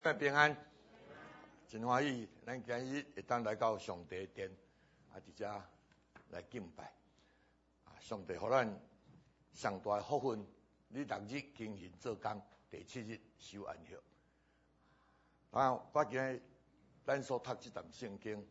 平安，真欢喜，咱今日会当来到上帝殿，伫遮来敬拜。上帝互咱上大的福分，你6日勤行做工，第7日守安息。我今日咱所读这段圣经，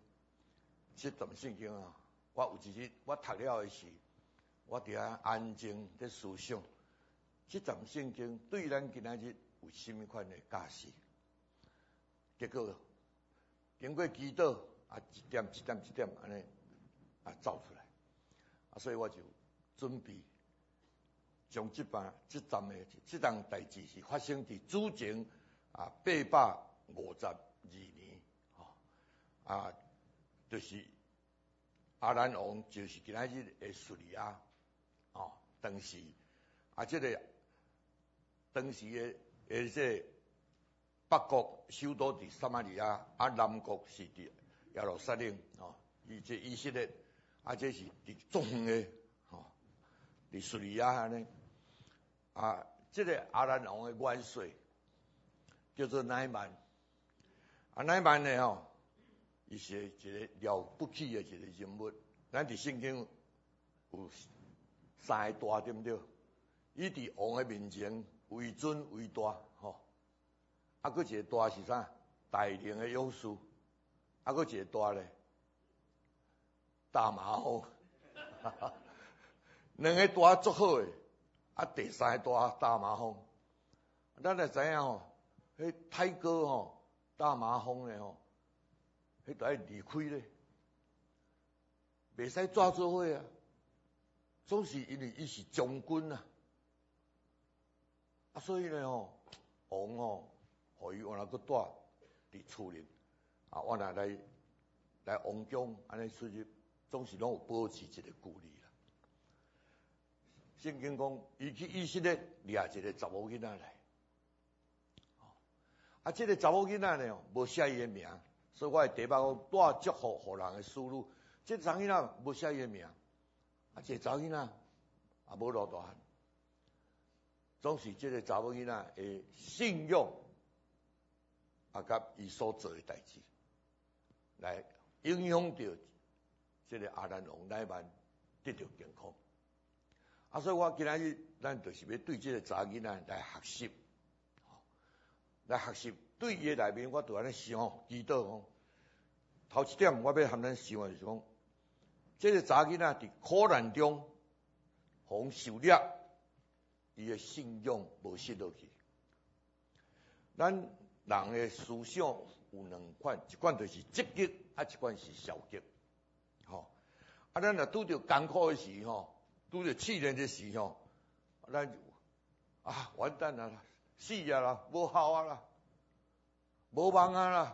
我有一日我读了的时，我伫遐安静在思想，这段圣经对咱今仔日有甚么款的价值？结果经过祈祷，一点安尼走出来，所以我就准备将这段代志是发生伫主前852年，就是阿兰王就是今仔日的叙利亚，当时当时的这北国首都伫撒玛利亚，南国是伫耶路撒冷，这以色列，这是伫中远的，伫叙利亚安尼，这个阿兰王的元帅叫做乃曼，乃曼呢伊是一个了不起的一个人物，咱伫圣经有3个大，对不对？伊伫王的面前为尊为大，佫一个大是啥？大能的勇士，佫一个大咧，大麻风，两个大足好诶，第3个大麻风，咱也知影迄泰戈大麻风咧迄都爱离开咧，袂使抓做伙啊，总是因为伊是将军啊，所以咧王互伊换来佫住伫厝里，我若来王宫安尼出入，总是拢有保持一个距离啦。圣经讲，伊去以色列掠一个查某囡仔来，这个查某囡仔呢无写伊的名，所以我的题目讲带祝福互人的思路。这查某囡仔无写伊的名，这查某囡仔无落大汉，总是这个查某囡仔的信用。甲伊所做的代志，来影响到这个阿兰王乃曼得到健康。所以我今仔日咱就是要对这个查囡仔来学习，对伊的内面我就安尼想，祈祷讲，头一点我要和咱想的就是讲，这个查囡仔伫苦难中，互受掠，伊的信用无失落去。咱人的思想有2款，一款就是积极，一款是消极。咱若拄着艰苦的时拄着试炼的时咱就完蛋啦，死啊啦，无效啊啦，无望啊啦。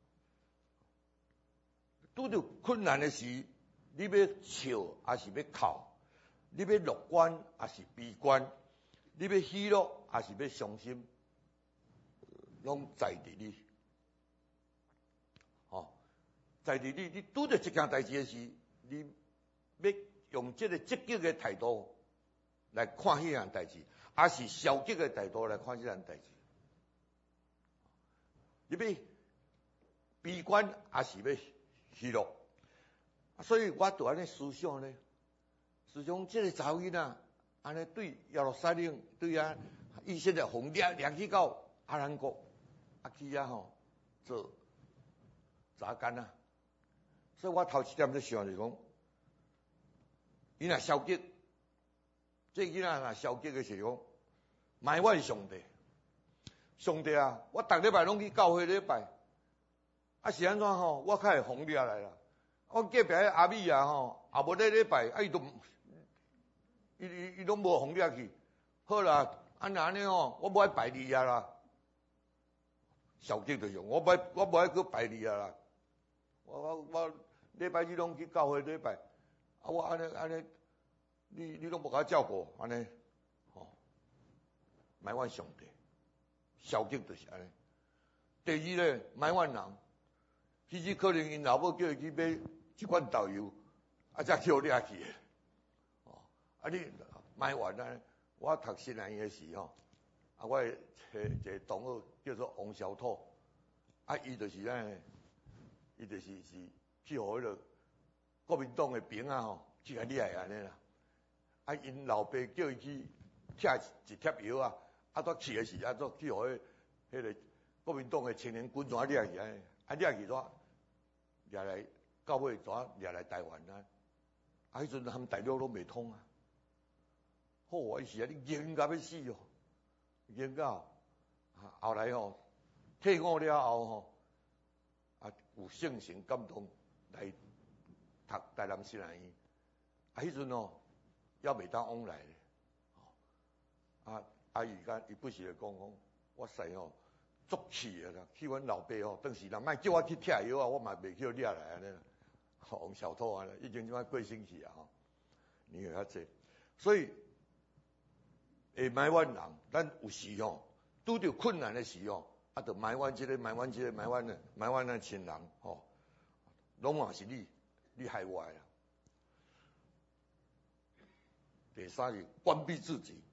拄着困难的时，你要笑还是要哭？你要乐观还是悲观？你要喜乐还是要伤心？拢在伫你，在伫你，你拄着一件代志的时，你要用这个积极的态度来看迄样代志，还是消极的态度来看这样代志？你要悲观还是要喜乐？所以我就安尼思想咧，思想这个查某囡仔安尼对耶路撒冷对以色列红掠去到阿兰国。去做查干啊，所以我头一点在想就是讲，伊若消极，这囡仔若消极的时候，埋怨上帝，我逐礼拜拢去教会礼拜，是安怎我较会红掠来啦。我隔壁阿米也无咧礼拜，伊拢无红掠去，好啦，安尼我无爱拜你啦。消极就用，我无爱去拜你啦。我礼拜日拢去教会礼拜，我安尼，你拢无甲我照顾，安尼，埋怨上帝，消极就是安尼。第二咧，埋怨人，其实可能因老母叫伊去买一罐豆油，才叫掠去的。你埋怨啊！我读新南的时我一个同学叫做王小兔， 伊就是安，伊就是去互迄个国民党的兵啊吼，去甲掠安尼啦。因老爸叫伊去拆一贴药啊，煞去的是煞去互迄个国民党的青年军怎掠去安，掠去怎掠来到尾怎掠来台湾啊？迄阵他们大陆都未通啊。好，伊是你严甲要死哦，严到后来退伍了后有圣神感动来读台南师范院，迄阵还未当往来咧，伊不时就讲，我使足气啊啦，去阮老爸当时人莫叫我去拆药啊，我嘛袂去掠来安尼啦，王小兔啊，已经即摆过身去啊年岁较济，所以会埋怨人，咱有时拄着困难的时就埋怨这个，埋怨这个，埋怨咱亲人拢嘛是你害我啦。第三是关闭自己，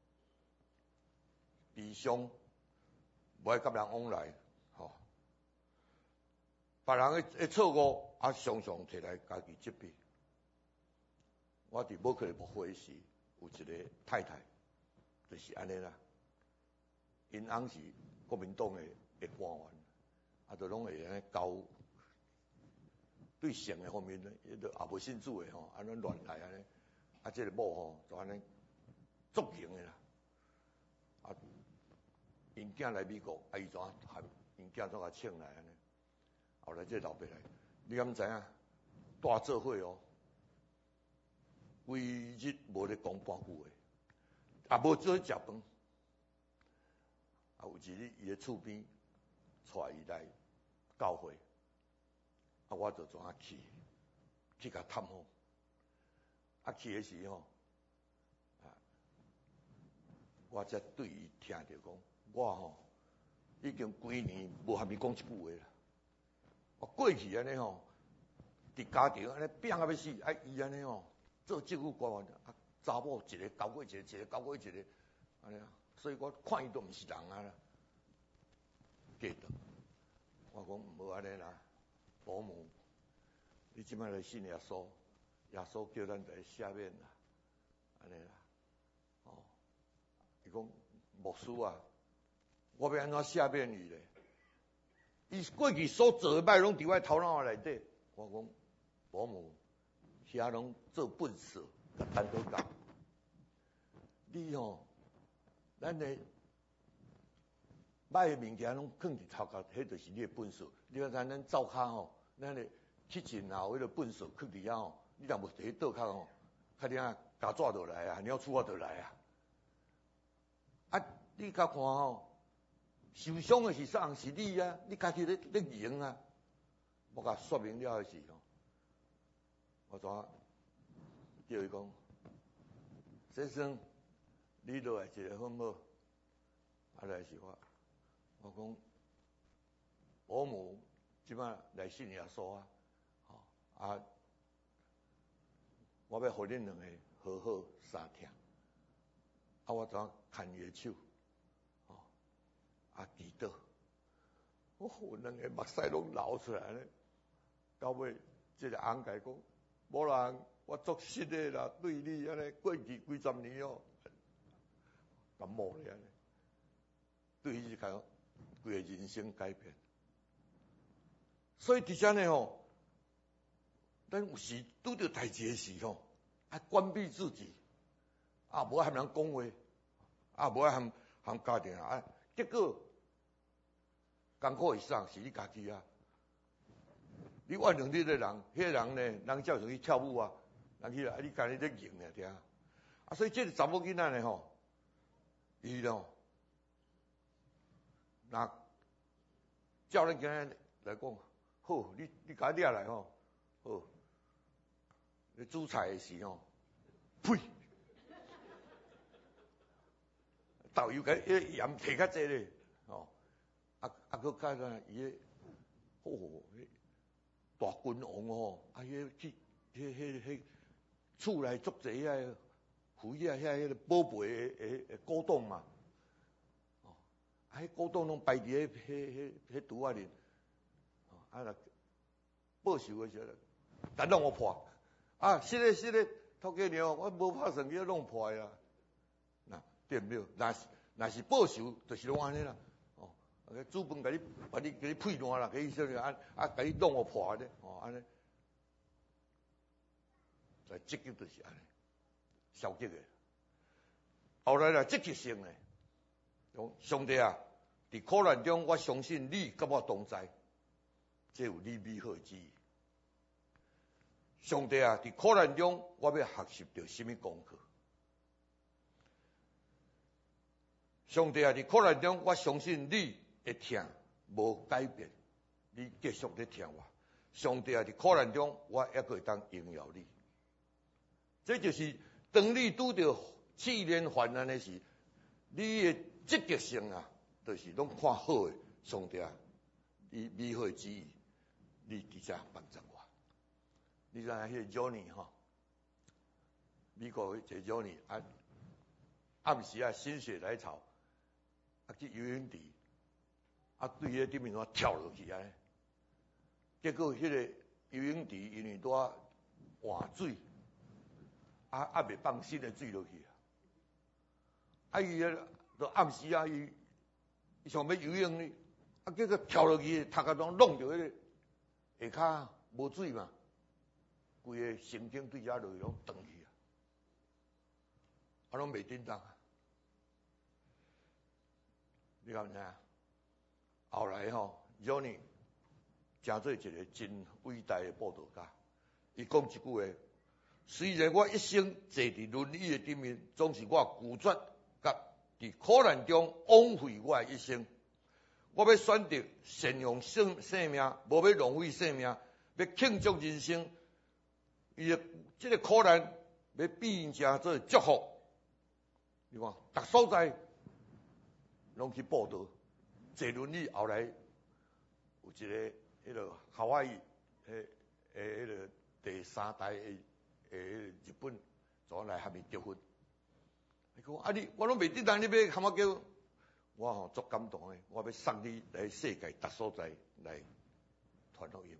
悲伤，无爱甲人往来，别人的错误常常摕来家己责备。我伫某克里木会时有一个太太，就是安尼啦，因翁是国民党的官员，就拢会安尼交对性的方面呢，也无信主的安尼乱来安尼。这个某就安尼足型的啦，因囝来美国，伊怎喊因囝怎甲请来安尼？后来这老爸来，你敢知影？大做伙规日无咧讲半句话，无做食饭。有一日伊的厝边带伊来教会，我就怎去甲探访。去的时我才对伊听着讲，我已经几年无和伊讲一句话啦。我过去安尼伫家庭安尼拼啊要死，伊安尼做政府官员查某一个交过一个，一个交过一个，安尼所以我看伊都毋是人啊啦。记得我讲无安尼啦，保姆，你即摆来信耶稣。耶稣叫咱来赦免啦，安尼啦，伊讲牧师啊，我要安怎赦免伊咧？伊过去所做的歹拢伫我头脑内底，我讲保姆，遐拢做笨事，甲单独讲，你咱的歹的物件拢放伫头壳，迄就是你的本事。你看咱灶骹咱的kitchen后迄个本事放伫遐你若无伫倒骹较点夹纸就来啊，鸟厝我就来啊。你甲看受伤的是啥人？是你啊，你家己咧赢啊。我甲说明了的是我怎叫伊讲，先生，你落来一个好唔好？来是我讲，保姆即摆来信耶稣我要互恁两个好好相听，我怎牵伊的手，祈祷，两个目屎拢流出来咧。到尾，这个翁家讲，某人我作失的啦，对你安尼过去几十年感冒咧安尼，对伊讲规个人生改变。所以伫遮呢咱有时拄着代志的时关闭自己，无爱和人讲话，无爱和家庭结果艰苦以上是你家己啊！你怨两你的人，迄个人呢，人叫上去跳舞人去你家己咧赢尔听所以这个查某囡仔呢伊那叫咱今日来讲，好，你甲我掠来好。你煮菜的时呸！豆油佮盐摕较济咧，佮加上伊大君王去厝内足济肥迄个宝贝的古董嘛， 迄股东拢摆伫迄拄仔面，啊若报仇的时候，但弄我破，是的，头家娘，我无拍算，叫弄破啊，那对唔对？若是报仇，就是拢安尼啦，煮饭甲你配烂啦，甲你说甲你弄我破咧，安尼，在积极就是安尼，消极的。后来啦，积极性的，讲上帝啊，伫苦难中，我相信你甲我同在，这有你美好的旨意。上帝啊，伫苦难中，我要学习到什么功课？上帝啊，伫苦难中，我相信你会疼，无改变，你继续咧疼我。上帝啊，伫苦难中，我还可以当荣耀你。这就是当你拄到试炼患难的时，你的积极性啊，就是拢看好的。上帝啊，你美好的旨意，你伫遮帮助我。你知影迄个 Johnny 美国一个 Johnny 暗时心血来潮，去游泳池，对迄顶面跳落去结果迄个游泳池因为多换水，未放新的水落去，伊就暗时伊想要游泳呢，结果跳落去，头壳拢弄着迄个下骹无水嘛。规个神经对遮落去拢断去拢袂叮当你敢知影？后来Johnny 真做一个真伟大的布道家。伊讲一句话：虽然我一生坐伫轮椅的顶面，总是我拒绝甲伫苦难中枉费我的一生。我要选择善用生命，无要浪费生命，要庆祝人生。伊的这个苦难要变成做祝福，你看，逐所在拢去报道。坐轮椅后来有一个迄个夏威夷迄个第3代的日本怎来和伊结婚？伊讲我拢袂得当，你要喊我叫我足感动的，我要送你来世界逐所在来传福音。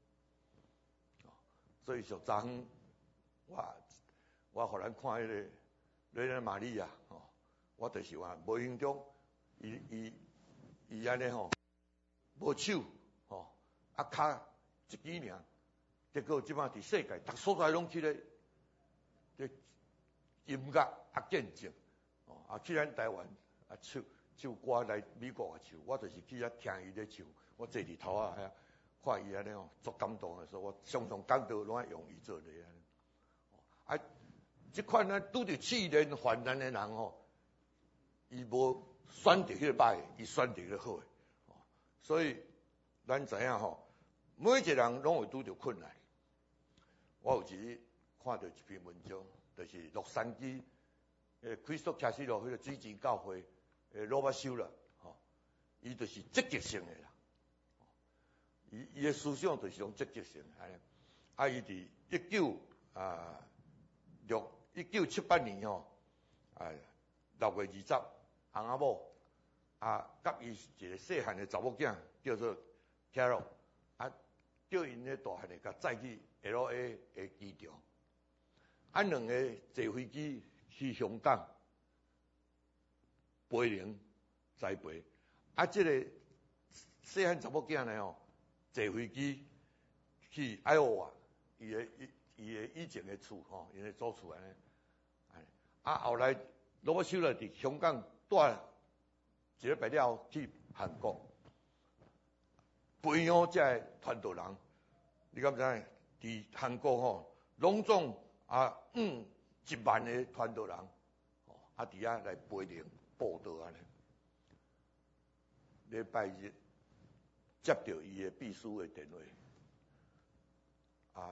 所以上昨昏，我互咱看迄个雷人玛利亚，我就是话无形中，伊安尼无手，骹一支尔，结果即摆伫世界逐所在拢去咧音乐见证，去咱台湾唱歌来美国唱，我就是去遐听伊咧唱，我坐伫头遐。看伊安尼足感动的时候，我常常讲到拢爱用伊做例即款拄着试炼患难的人伊无选择迄个歹，伊选择迄个好的。所以咱知影每一个人拢会拄着困难。我有一日看到一篇文章，就是洛杉矶Cristo Casino 迄个水晶教会罗巴修了，伊就是积极性的啦。伊的思想就是种积极性，伊伫1978年6月20，翁仔某甲伊一个细汉的查某囝叫做 Carol，叫因咧大汉的甲载去 LA 的机场，两个坐飞机去香港培灵栽培，即个细汉查某囝呢坐飞机去爱奥华，伊的以前的厝因的祖厝安尼，后来罗伯修了伫香港带一礼拜了去韩国，培养这个传道人，你敢知影？伫韩国拢总1万个传道人，伫遐来培灵布道安尼，礼拜日。接到伊的秘书的电话，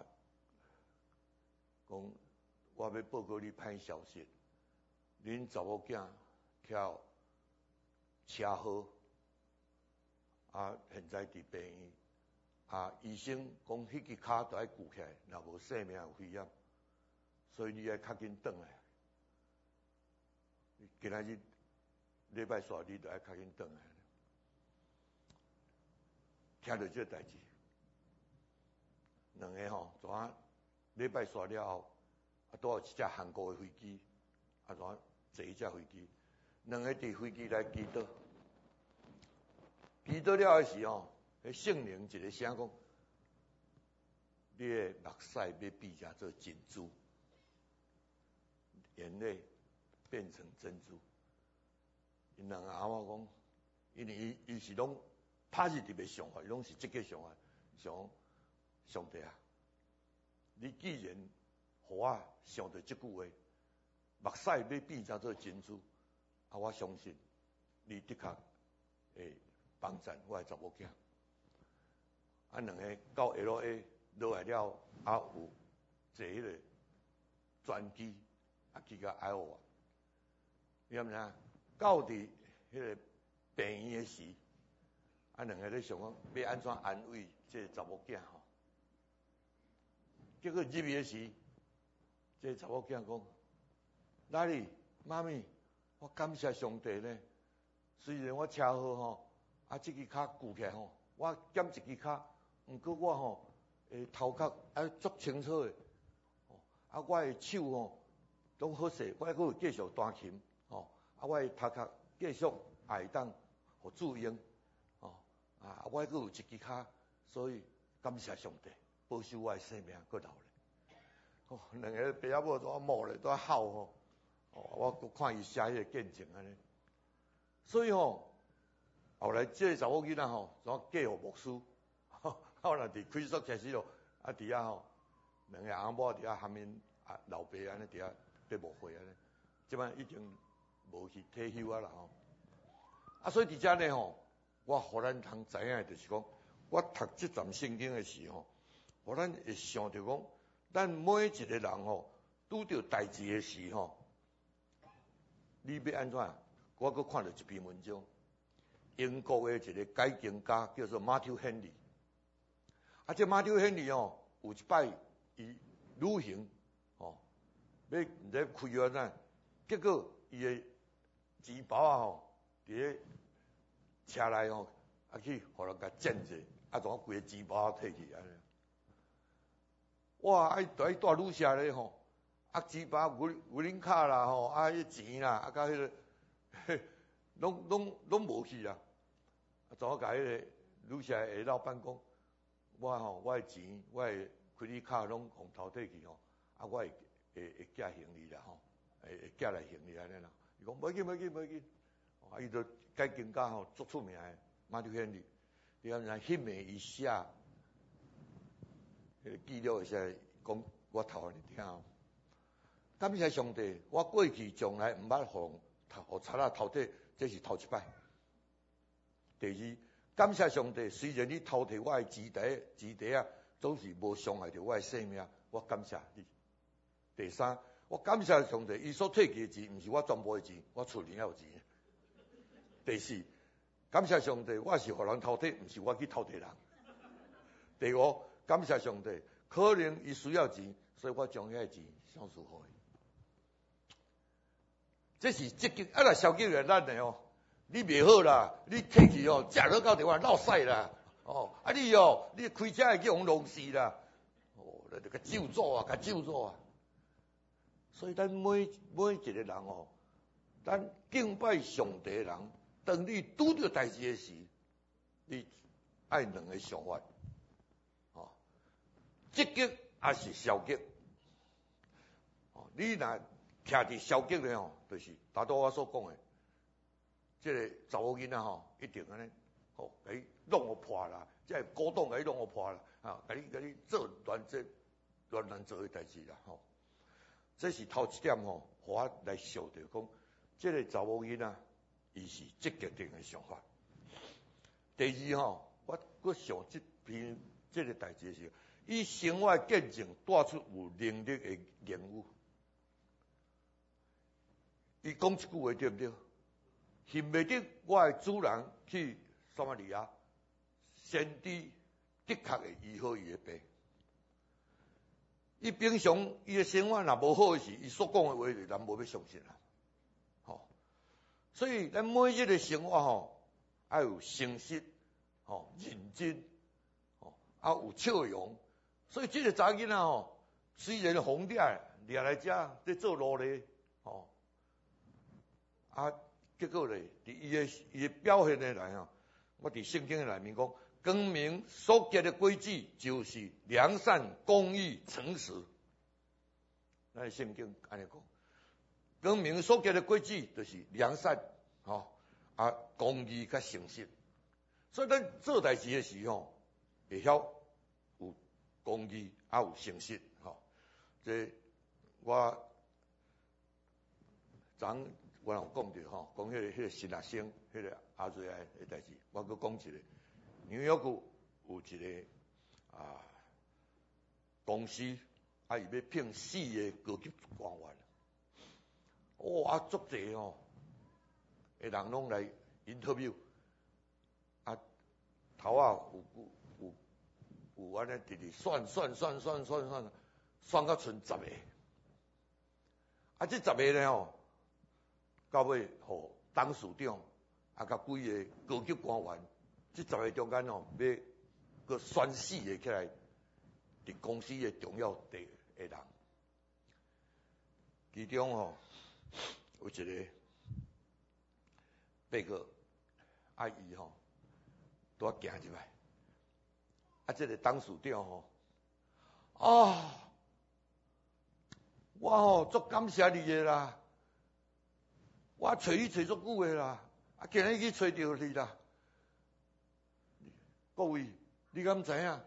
讲我要报告你歹消息，恁查某囝跳车祸，现在伫病院，医生讲迄个骹都要锯起来，若无性命有危险，所以你要较紧转来。今仔日礼拜煞你就爱较紧转来。听到这代志，两个吼，怎啊礼拜煞了后，拄好一架韩国的飞机，怎啊坐一架飞机，两个伫飞机内祈祷，祈祷了时吼，迄圣灵一个声讲，你的目屎要变成做珍珠，眼泪变成珍珠。因两个阿嬷讲，因为伊是拢positive的想法，伊拢是积极想法，想上帝啊，你既然互我想到这句话，目屎要变成做珍珠，我相信你的确会帮助我的查某囝。两个到 LA 落来了，有坐迄个专机，去到爱奥华，你知影？到伫迄个病院的时，两个咧想讲要安怎安慰这查某囝吼？结果入去的时，这查某囝讲：“哪里，妈咪，我感谢上帝呢。虽然我车祸吼，这支脚骨起来吼，我减一支脚，毋过我吼头壳足清楚的，我的手吼拢好势，我还佫有继续弹琴吼。”我的头壳继续也会当互注用，我还佫有一支脚，所以感谢上帝保守我的性命佫留咧。两个爸仔母都摸咧，都哭吼。我佫看伊写迄个见证安尼。所以后来这个查某囡仔怎嫁互牧师？我若伫开锁开始咯，伫遐两个阿母伫遐含因老爸安尼伫遐在牧会安尼，即摆已经无去退休啦所以伫遮呢我互咱通知影的就是讲，我读这段圣经的时互咱会想着讲，咱每一个人拄着代志的时你要安怎？我佫看到一篇文章，英国的一个解经家叫做马丁·亨利。这马丁·亨利有一摆伊旅行要毋知开安怎，结果伊的钱包伫咧车内去互人甲捡者，怎啊规个钱包摕去安尼？哇！带旅社咧钱包、银领卡啦迄钱啦，甲迄个拢无去啦。怎啊甲迄个旅社的老板讲，我的钱、我的开利卡拢互偷摕去我会寄行李啦会寄来行李安尼啦。伊讲无要紧，伊就解经家足出名的马丁·亨利，你看人迄暝伊写迄个记录是讲，我头你听感谢上帝，我过去从来毋捌互贼仔偷摕，这是头一摆。第二，感谢上帝，虽然你偷摕我的钱袋总是无伤害到我的性命，我感谢你。第三，我感谢上帝，伊所摕去的钱，毋是我全部的钱，我厝里也有钱。第四，感谢上帝，我是互人偷摕，毋是我去偷摕人。第五，感谢上帝，可能伊需要钱，所以我将遐钱相助互伊。这是积极，若消极的咱的你袂好啦，你摕去食落到地方落屎啦，你开车会去互弄死啦，你甲咒诅啊！所以咱每一个人咱敬拜上帝的人，当你拄着代志的时，你爱两个想法，积极还是消极？你若徛伫消极的就是达到我所讲的，这个查某囡仔一定安尼，甲伊弄互破啦，即系鼓动甲伊弄互破啦，甲你做乱做的代志啦，这是头一点互我来想着讲，这个查某囡仔伊是积极定的想法。第二我佫想这个代志是，以生活见证带出有能力的言语。伊讲一句话对不对？信袂得我的主人去撒玛利亚，先知的确会医好伊的病。伊平常伊的生活若无好的时，伊所讲的话，人无要相信啦。 所以咱每一个生活吼，要有诚实，吼认真，吼啊有笑容。所以这个查囡仔吼，虽然红点掠来遮在做奴隶，吼啊结果咧，伫伊的表现的来吼，我伫圣经的内面讲，光明所结的规矩就是良善、公义、诚实。咱圣经安尼讲，光明所结的规矩就是良善，吼啊公义甲诚实。所以咱做代志的时候，会晓有公义啊有诚实，吼。这我有讲着吼，讲迄个新学生，迄个阿瑞爱的代志，我搁讲一个，纽约有一个公司，伊要聘4个高级官员，哇，足济哦，人拢来 interview， 头有安尼直直算到剩10个，这10个呢吼。到尾，互董事长甲几个高级官员，这10个中间哦，要搁选4个起来，伫公司的重要的人。其中有一个贝克，伊拄仔行入来，这个董事长我足感谢你的啦。我找你找足久的啦，今日去找到你啦。各位，你敢知影？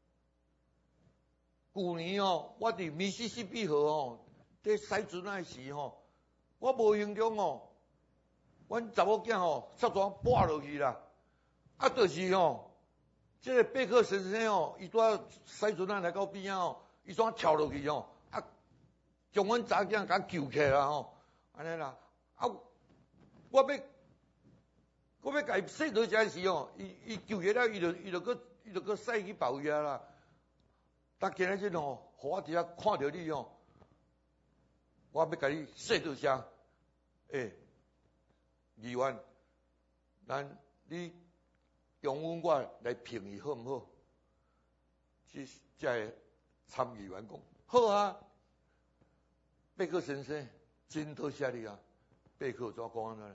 去年我伫密西西比河在驶船那时我无形中阮查某囝煞怎跌落去啦？就是这个贝克先生伊拄仔驶船来到边伊怎跳落去将阮查囝甲救起来啦安尼啦。我要甲伊说倒这时伊救起了，伊就搁驶去别位啦。但今日互我伫遐看到你我要甲你说倒这，议员，你容允我来评伊好毋好？这参议员讲好啊，贝克先生，真多谢你啊！贝克怎讲安尼？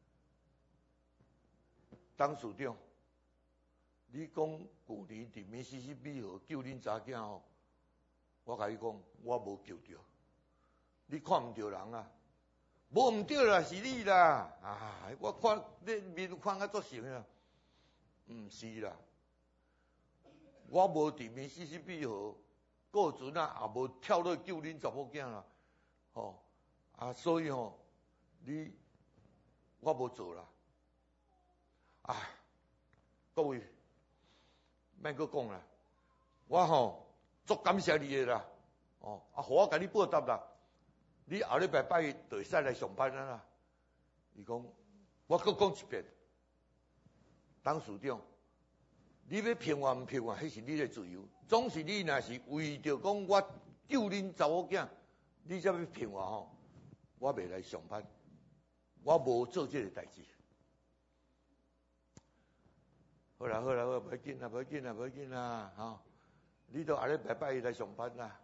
董事长，你讲去年伫密西西比河救恁查囝我甲你讲，我无救着，你看毋着人啊，无毋对啦，是你啦！我看你面看甲足成啊，毋是啦，我无伫密西西比河过船也无跳落救恁查某囝啦，所以我无做啦。各位，免搁讲啦，我足感谢你的啦，互我甲你报答啦。你后礼拜拜就会使来上班啦。伊讲，我搁讲一遍，董事长，你要评我毋评我，迄是你的自由。总是你若是为着讲我救恁查某囝，你才要评我我袂来上班，我无做这个代志。好啦，无要紧啦，你都下礼拜来上班啦，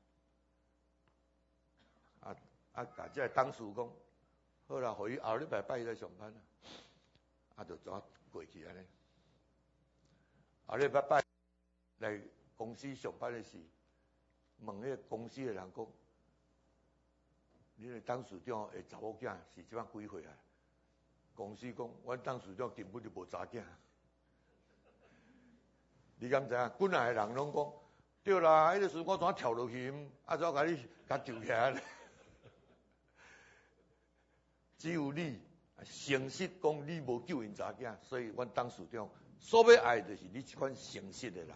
甲这个董事讲，好啦，互伊后礼拜来上班啦，就怎过去安尼？后礼拜来公司上班的时，问迄个公司的人讲，你个董事长的查某囝是即摆几岁啊？公司讲，阮董事长根本就无查囝。你敢知影？本来的人拢讲，对啦，迄个时我怎跳落去，怎甲你救起来呢？只有你诚实讲你无救因查囝，所以阮董事长所要爱就是你这款诚实的人。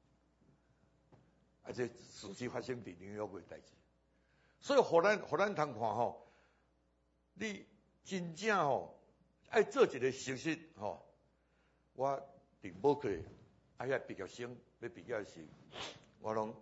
这事实发生伫纽约的代志，所以互咱通看你真正爱做一个熟悉我伫某课。遐毕业生要毕业时，我拢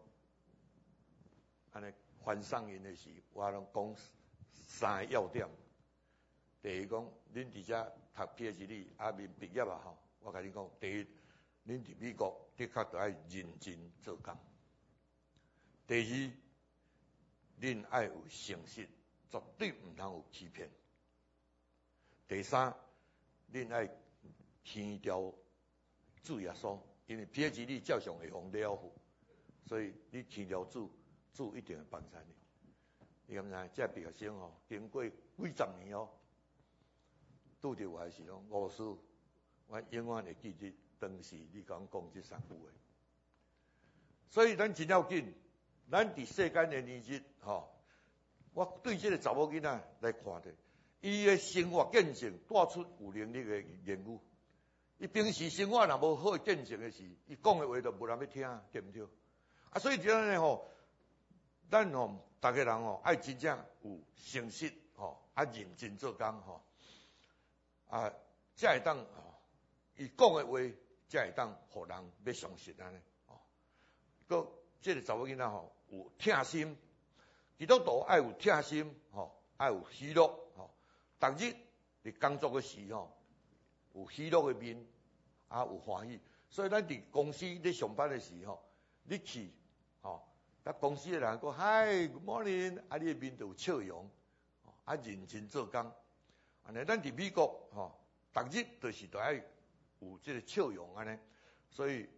安尼翻送因的时，我拢讲3个要点。 第一讲，恁伫遮读 PhD 啊，面毕业啊吼，我甲你讲，第一，恁伫美国的确着爱认真做工；第二，恁爱有诚实，绝对毋通有欺骗；第三，恁爱天条主耶稣，因为 PhD 照常会互了付，所以你天条主一定会帮衬你。你敢知？这毕业生吼，经过几十年哦，拄着我的时候，吴师，我永远会记得当时你甲阮讲这三句话。所以咱真要紧，咱伫世间的年日吼，我对这个查某囡仔来看的，伊的生活见证带出有能力的言语。伊平时生活若无好见证的时，伊讲的话就无人要听，对毋对？啊，所以这样呢吼，咱吼大家人吼爱真正有诚实吼，啊认真做工吼，啊才会当吼，伊讲的话才会当互人要相信安尼哦。个这个查某囡仔吼有疼心，基督徒爱有疼心吼，爱有喜乐吼，逐日伫工作的时吼。有喜乐的面，啊有欢喜，所以咱伫公司咧上班的时候，你去，甲公司的人讲嗨 ，Good morning， 啊你的面就有笑容，啊认真做工，安尼咱伫美国逐日就是都爱有这个笑容安尼，所以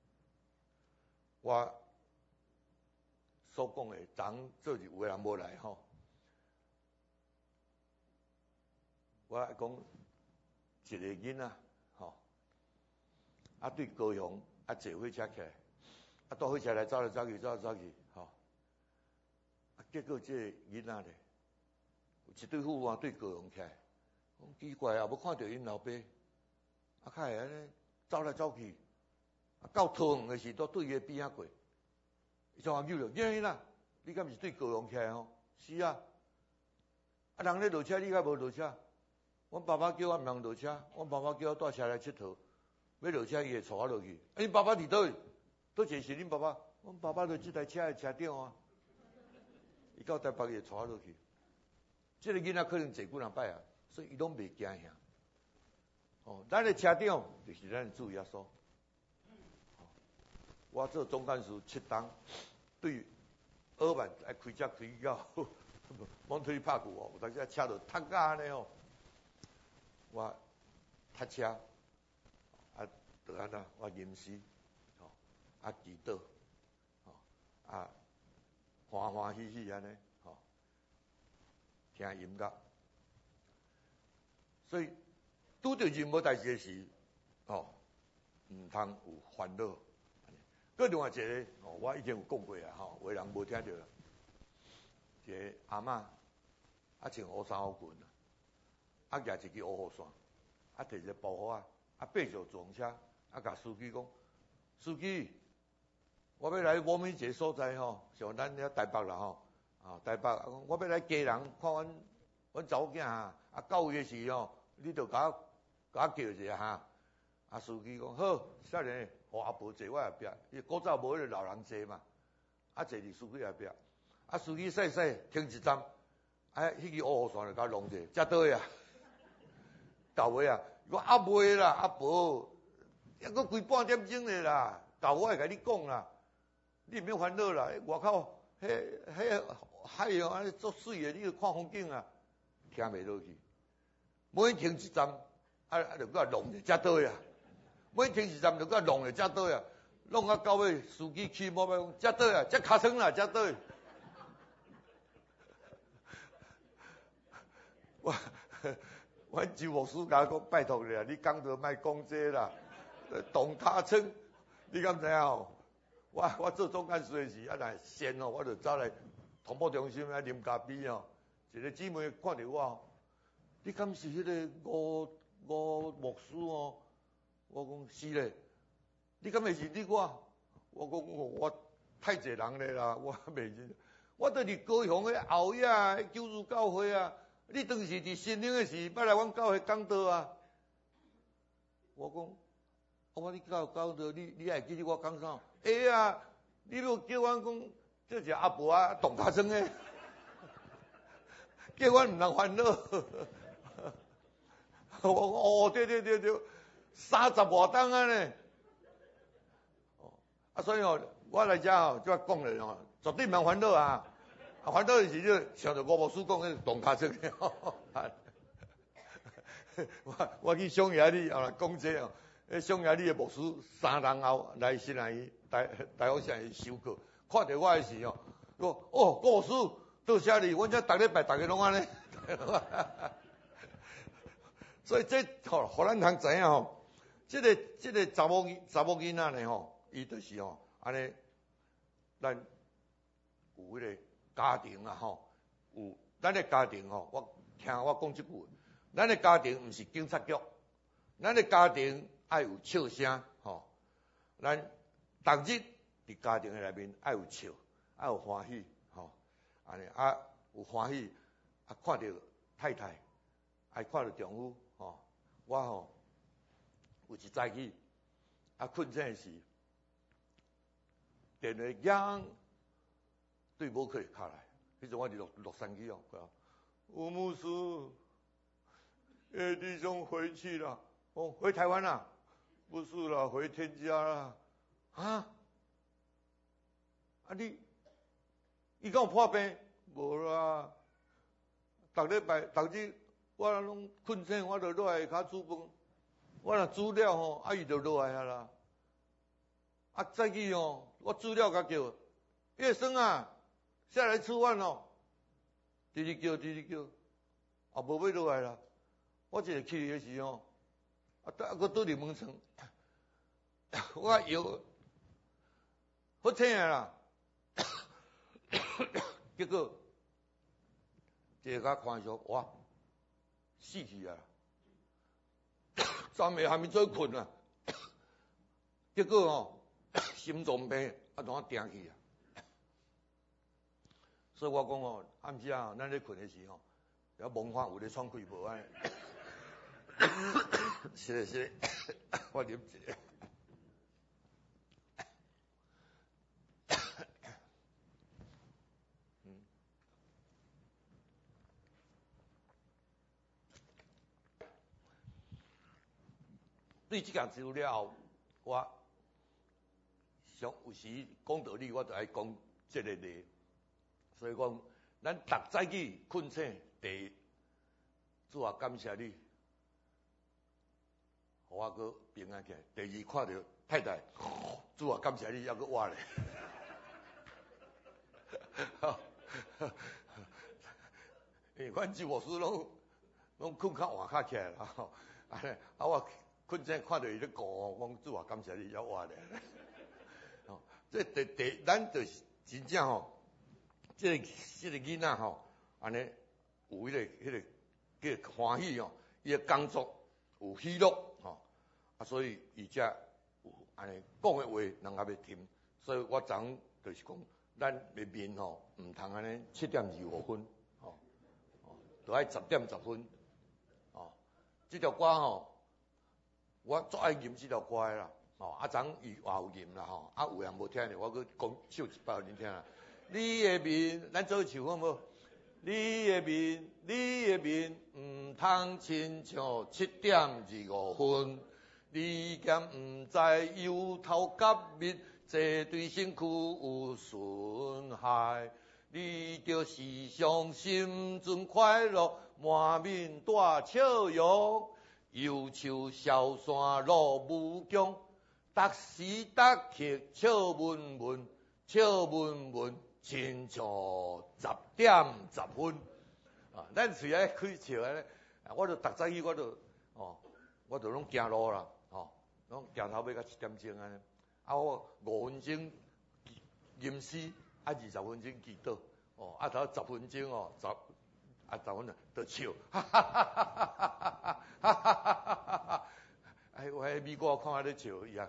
我所讲的，昨做有个人无来我来讲。一个囡仔，对高雄坐火车起来，到火车来走来走去，结果这个囡仔咧，有一对父母对高雄起来，讲奇怪啊，无看到因老爸，较会安尼走来走去，到桃园的时都对伊边仔过，伊就讲叫了，囡仔，你敢是对高雄起来吼？是啊，人咧落车，你敢无落车？阮爸爸叫我毋通落车，阮爸爸叫我带车来佚佗，要落车伊会带我落去。恁爸爸伫倒位？倒一个是恁爸爸？阮爸爸在这台车的车顶啊。伊到台北伊会带我落去。这个囡仔可能坐几两摆啊，所以伊拢袂惊吓。咱的车顶就是咱的主耶稣。我做总干事7档，对耳曼爱开车开到蒙特利帕古有当时车就塌甲安尼我踏车，就安那，我吟诗，祈祷，欢欢喜喜安尼，听音乐，所以拄着任何代志时，毋通有烦恼。搁另外一个，我以前有讲过啊，有人无听到啦，一个阿嬷，穿乌衫乌裙。举一支乌雨伞，摕一个包袱爬上自行车，甲司机讲：司机，我要来某某一个所在像咱遐台北啦台北，我要来家人看阮查某囝到位的时你就甲我叫一下司机讲好，少年，互阿婆坐我后壁，因为古早无迄个老人坐嘛，坐伫司机后壁，司机驶停一站，迄支乌雨伞就甲弄者，遮倒啊！到尾啊！我未啦，阿婆，还佫规半点钟咧啦。到我会甲你讲啦，你毋免烦恼啦。外口迄海洋安尼足水诶，你著看风景啊，听袂落去。每停一站，就甲弄者，遮倒啊！每停一站就甲弄者，遮倒啊！弄到到尾，司机起毛病讲，遮倒啊，遮尻川啦，遮倒。阮周牧师甲我讲，拜托你啊，你讲着莫讲这啦，动尻川，你敢知影我做总干事的时，若闲我就走来同步中心啉咖啡一个姊妹看到我，你敢是迄个吴牧师我讲是咧，你敢会认得我？我讲我太济人咧啦，我袂认。我伫高雄迄后野救助教会啊。你当时伫新营的时，捌来阮教会讲道啊？我讲，我你讲道，你还记得我讲啥？会啊！你要叫阮讲，这是阿婆动尻川的，叫阮毋通烦恼。 我讲哦，对，30外档啊呢。所以我来遮就讲咧绝对蛮烦恼啊！烦恼是就想着我无书讲迄动脚车。我去匈牙利讲这匈牙利的牧师3人后来新来台湾县修课，看到我的时哦，顾师到啥哩？阮遮逐礼拜大家拢安尼。所以这互咱通知影这个查某囡仔呢伊就是安尼，咱有迄个家庭啊有咱的家庭我听我讲这句，咱的家庭毋是警察局，咱的家庭爱有笑声咱逐日伫家庭的内面爱有笑，爱有欢喜安尼有欢喜看到太太，爱看到丈夫我有一早起困醒时，电话响，对某客敲来，迄阵我伫洛杉矶吴牧师，弟兄回去了，回台湾啦？不是啦，回天家啦。你敢有破病？无啦，逐礼拜逐日我拢困醒，我就落来较煮饭，我若煮了伊就落来啦。早起我煮了甲叫叶生啊，下来吃饭直直叫，无要落来啦。我一个去的时搁倒入门床，我摇，好醒啊啦。结果一个看上哇，死去啊！昨暝还没做困啊，结果心脏病怎定去啊？所以我讲暗时咱咧困的时要梦看有咧创开无安。是，我啉一个。对这件资料，我有时讲道理，我就爱讲这个例。所以讲，咱逐早起困醒，第一，主啊感谢你，互我搁平安起来。第二，看到太太，主啊感谢你，还搁活咧。阮几牧师拢困较晚较起来啦，我困醒看到伊咧哭，讲主啊感谢你，还活咧。这咱就是真正这个囡仔安尼有迄个叫欢喜伊的工作有喜乐所以伊才有安尼讲的话人也要听。所以我昨就是讲，咱的面毋通安尼7:25分都爱10:10这条歌我最爱吟这条歌的啦昨伊也有吟啦有人无听呢，我搁讲唱一摆互恁听啦。你的面，咱做唱好无？你的面，毋通亲像7:25分。你兼毋知忧头甲蜜，这对身躯有损害。你着时常心存快乐，满面带笑容，忧愁消散落无疆，逐时逐刻笑闷闷，亲像10:10分咱虽然开笑咧，我就逐早起我就拢行路啦拢行头尾到7点钟安尼我5分钟吟诗20分钟祈祷头10分钟10分钟就笑，我迄美国看我咧笑伊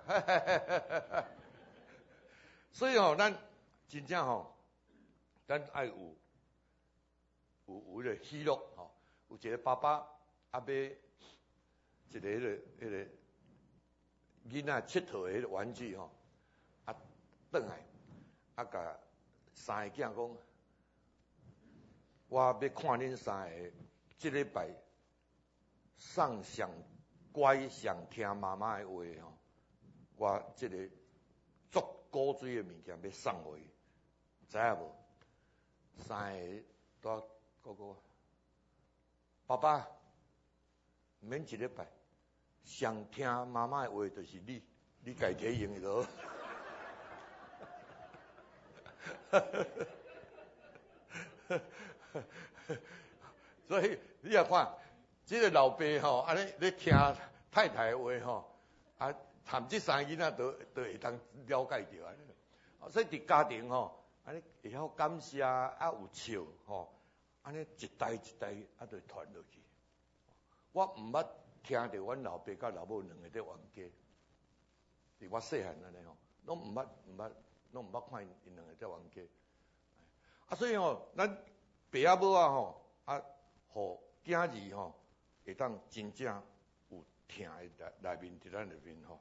所以咱真正咱爱有迄个喜乐有一个爸爸买一个迄个囡仔佚佗的迄个玩具转来甲3个囝讲，我要看恁3个这礼拜送上乖上听妈妈的话吼，我这个足古锥的物件要送互伊，知影无？三个都哥哥，爸爸免一礼拜，上听妈妈的话就是你，你家己用就好。所以你也看，这个老爸吼，安尼咧听太太的话吼，啊，谈这三个囡仔都会当了解着安尼。所以伫家庭吼，安尼会晓感谢啊，有笑吼，安尼一代一代啊，就传落去。我毋捌听着阮老爸甲老母两个在冤家，伫我细汉安尼吼，拢毋捌看因两个在冤家。啊，所以吼，咱爸仔母仔吼，啊，互囝儿吼，会当真正有听的内面伫咱内面吼。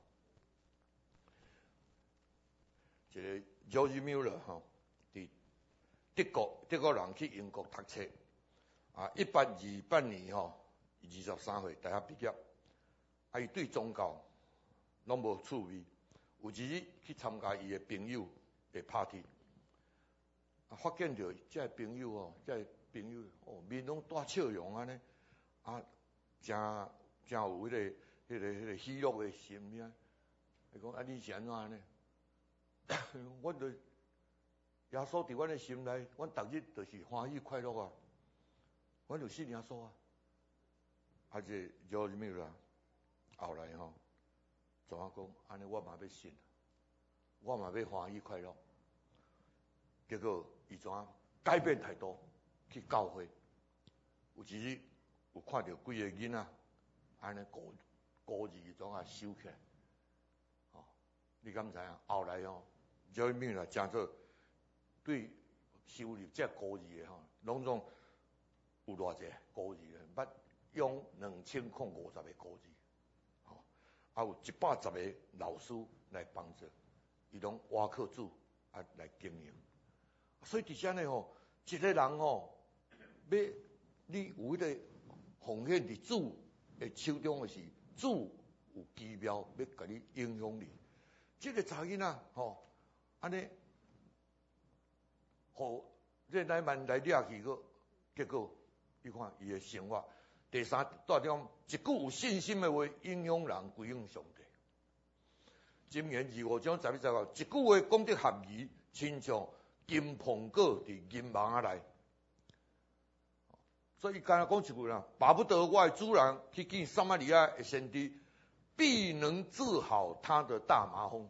一个 George Mueller 吼，伫德国人去英国读册，啊，1828年吼，23岁大学毕业，啊，伊对宗教拢无趣味，有一日去参加伊的朋友的 party。发现着这朋友哦，面拢带笑容安尼，啊，真有迄个喜乐的心啊。伊讲啊，你是安怎呢？阮就耶稣伫阮的心内，阮逐日就是欢喜快乐啊。阮就信耶稣啊。啊，这George Mueller后来吼，怎啊讲？安尼我嘛要信，我嘛要欢喜快乐。结果伊怎啊改变态度去教会？有一日有看到几个囡仔安尼孤儿怎啊收起来？哦，你敢知影？后来哦，George Mueller真做对收入这孤儿的吼，拢有偌济孤儿的，捌用2050个孤儿，吼，啊有110个老师来帮助，伊拢挖课主啊来经营。所以伫遮呢吼，一个人吼，要你有迄个奉献伫主的手中的时，主有奇妙要甲你影响你。这个查囡仔吼，安尼，互这乃曼来掠去个，结果你看伊的生活。第三大点，一句有信心的话，影响人归向上帝。箴言25章11、19，一句话讲得合宜，亲像金苹果伫银网仔内。所以伊刚才讲一句啦，巴不得我的主人去见撒玛利亚的先知，必能治好他的大麻风。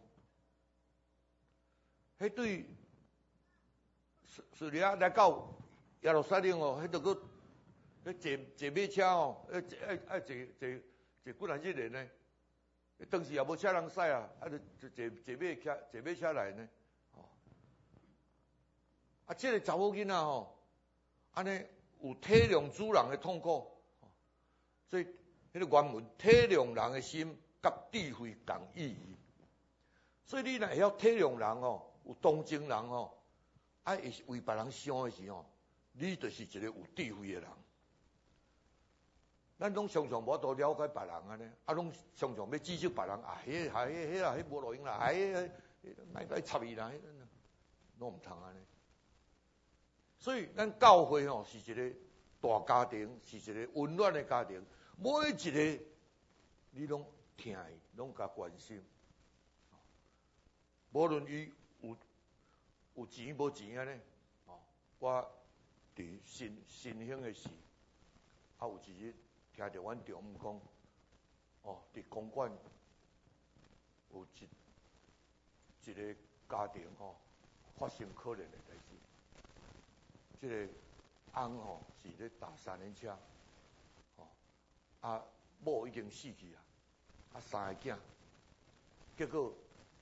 迄对叙利亚来到耶路撒冷哦，迄著个坐马车哦，爱坐几若日呢？当时也无车人驶啊，就坐马车来呢。啊，这个查某囡仔吼，安尼有体谅主人的痛苦，所以迄个原文体谅人的心，甲智慧共意义。所以你若会晓体谅人吼，有同情人吼，爱为别人想的时候，你就是一个有智慧的人。咱拢常常无多了解别人安尼，啊，拢常常要指责别人啊，迄无路用啦，莫来插伊啦，拢毋通安尼。所以咱教会吼是一个大家庭，是一个温暖的家庭，每一个你拢听伊，拢甲关心，无论伊有钱无钱安尼，我伫新兴的时，啊有一日听到阮丈母讲，伫公馆有一个家庭吼发生可怜的代志。这个翁吼是咧打3轮车，啊某已经死去啊，啊3个囝，结果